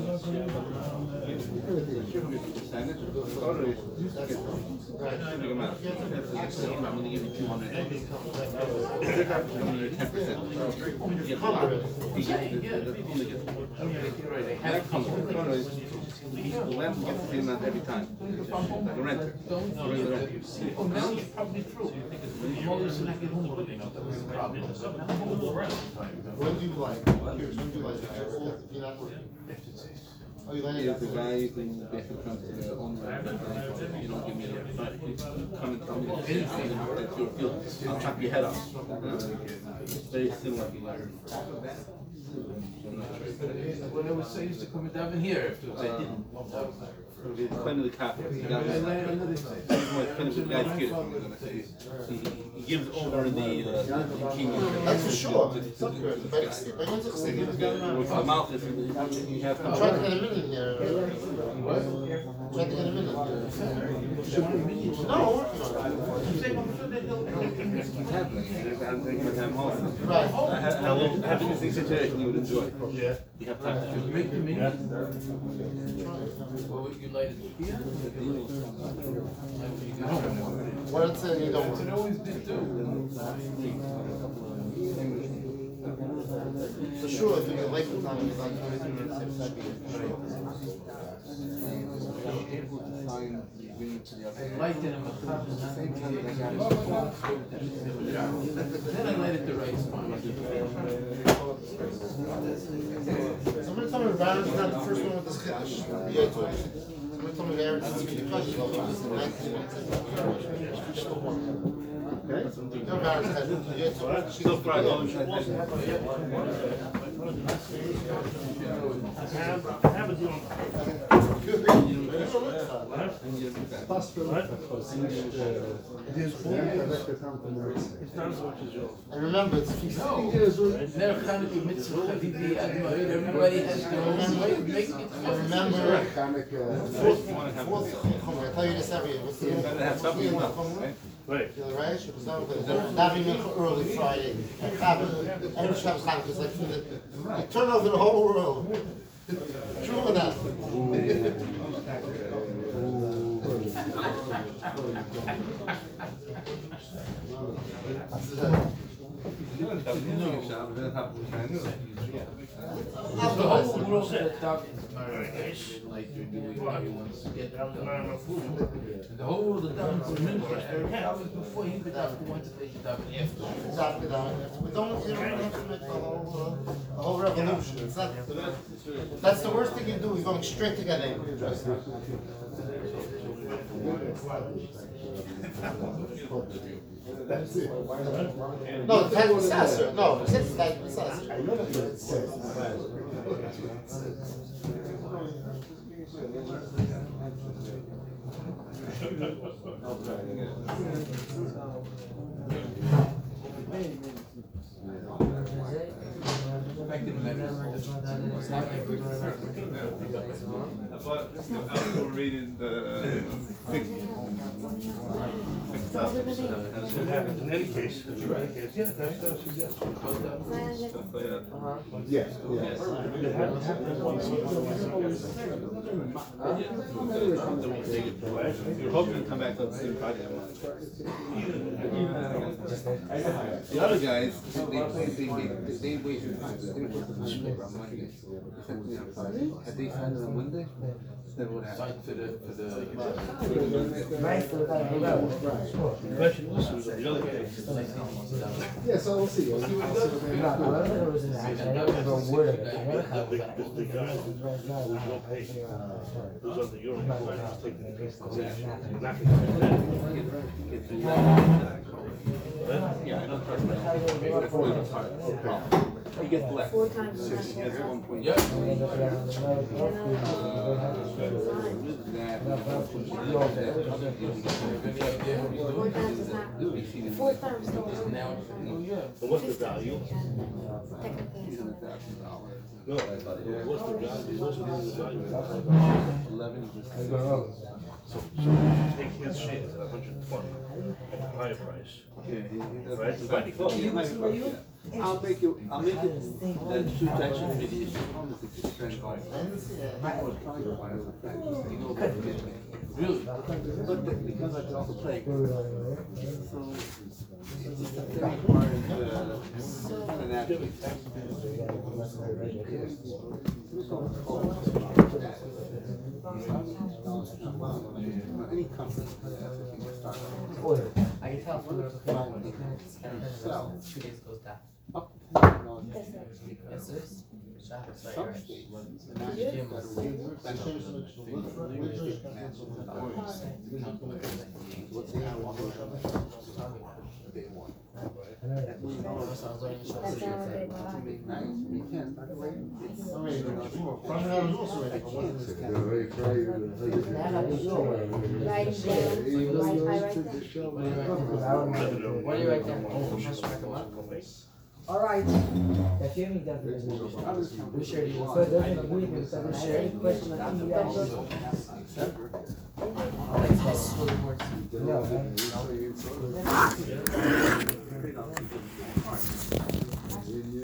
The lamp gets the same amount every time. Like a renter. A regular renter. Oh, now it's probably true. Moses not get home with it. That was the problem. When do you like? Here's when do you like? If you're not working. Oh, you like Yeah, it? the guy who basically comes to the online, you don't give me a come and tell me that your field. I'll chop your head off. It's very similar. What I would say is to come and dive in here if I didn't. Kind of the captain. The guy was kind of the guy's kid. He gives over the uh, the kingdom. That's for sure. It's not good. But it's, but it's a With the mouth, if you have I'm trying to get a minute here. What? Trying to get a minute. No, I'm working on it. It's happening. I'm taking my time off. Right. I have, I will have this situation you would enjoy. Yeah. You have time to do Make the meeting. What would you like to do? What I'm saying, you don't It's work. always been too. For sure, if you like the time, it's like twenty minutes. That'd be Light in a macabre is not then I light it the right spot. Somebody told me Aaron's not the first one with this Kiddush. Yeah, it's always. Somebody told me Aaron's not the Kiddush. Still one. Okay? No, Aaron's Kiddush. Yeah, it's always. Still fried all And remember, it's Never Hanukkah mitzvah Habibi Admai. Everybody has their own way of making it. remember. Fourth, fourth, I tell you this every year. What's the have something else, right? Right. The Reish, it was over there. Having it early Friday. And Chabad. Every Shabbos Hanukkah is like from the, you turn over the whole world. True or not? The whole world set up like you're doing everyone's get out and the whole world adopted the minister hours before he could have one to take it up after. Exactly that. But don't, you don't have to make the whole, uh, the whole revolution. It's not, that's the worst thing you do, you're going straight to get angry. That's it. No, the type of assassin. No, it's the type of assassin. I know Back in the But I was reading the stuff. What happens in any case. In any case, yeah, that's a suggestion. Yes, You're hoping to come back to the same Friday. The other guys, they, they, they, they, they wasted time. They didn't put the time on Monday. They sent me on Friday. Had they signed it on Monday? It's never what happened. For the, for the. The question was, was the other case. Yeah, so we'll see. We'll see what it does. The, the, the guy who who's no pay, who's under your, who's taking the piece of that, you're not gonna do that. Yeah, I don't trust him. He gets left. Four times He has one point. Yeah. Four times is not, four times still isn't. So what's the value? Technically, it's not. No, what's the value, what's the value? Eleven. So, so take his shares at a hundred and twenty, at a higher price. Yeah, he, he does. Right, it's like- Well, he might- I'll make it, I'll make it, that two types of videos. One is the trend going. I was trying to find a friend, you know, that we get me. Really? But the- because I can also play. So, it's just a very hard, uh, an athlete. Any company, that's what you start. I can tell from the Sell. two days goes down. Up. Yes, this shop is like Some right. states, the national Gym got was- away with that. What's the hour? Day one. That million dollars. So I was learning shop. That's our big To one. make nice, you can, by the way, it's. I mean, front end was also ready. I can't stand Writing down, I, I write that. What do you write down? Oh, just write them up. All right. That you mean that is Who shared you? so it doesn't agree with that. Is there any question on the I like this really works. No,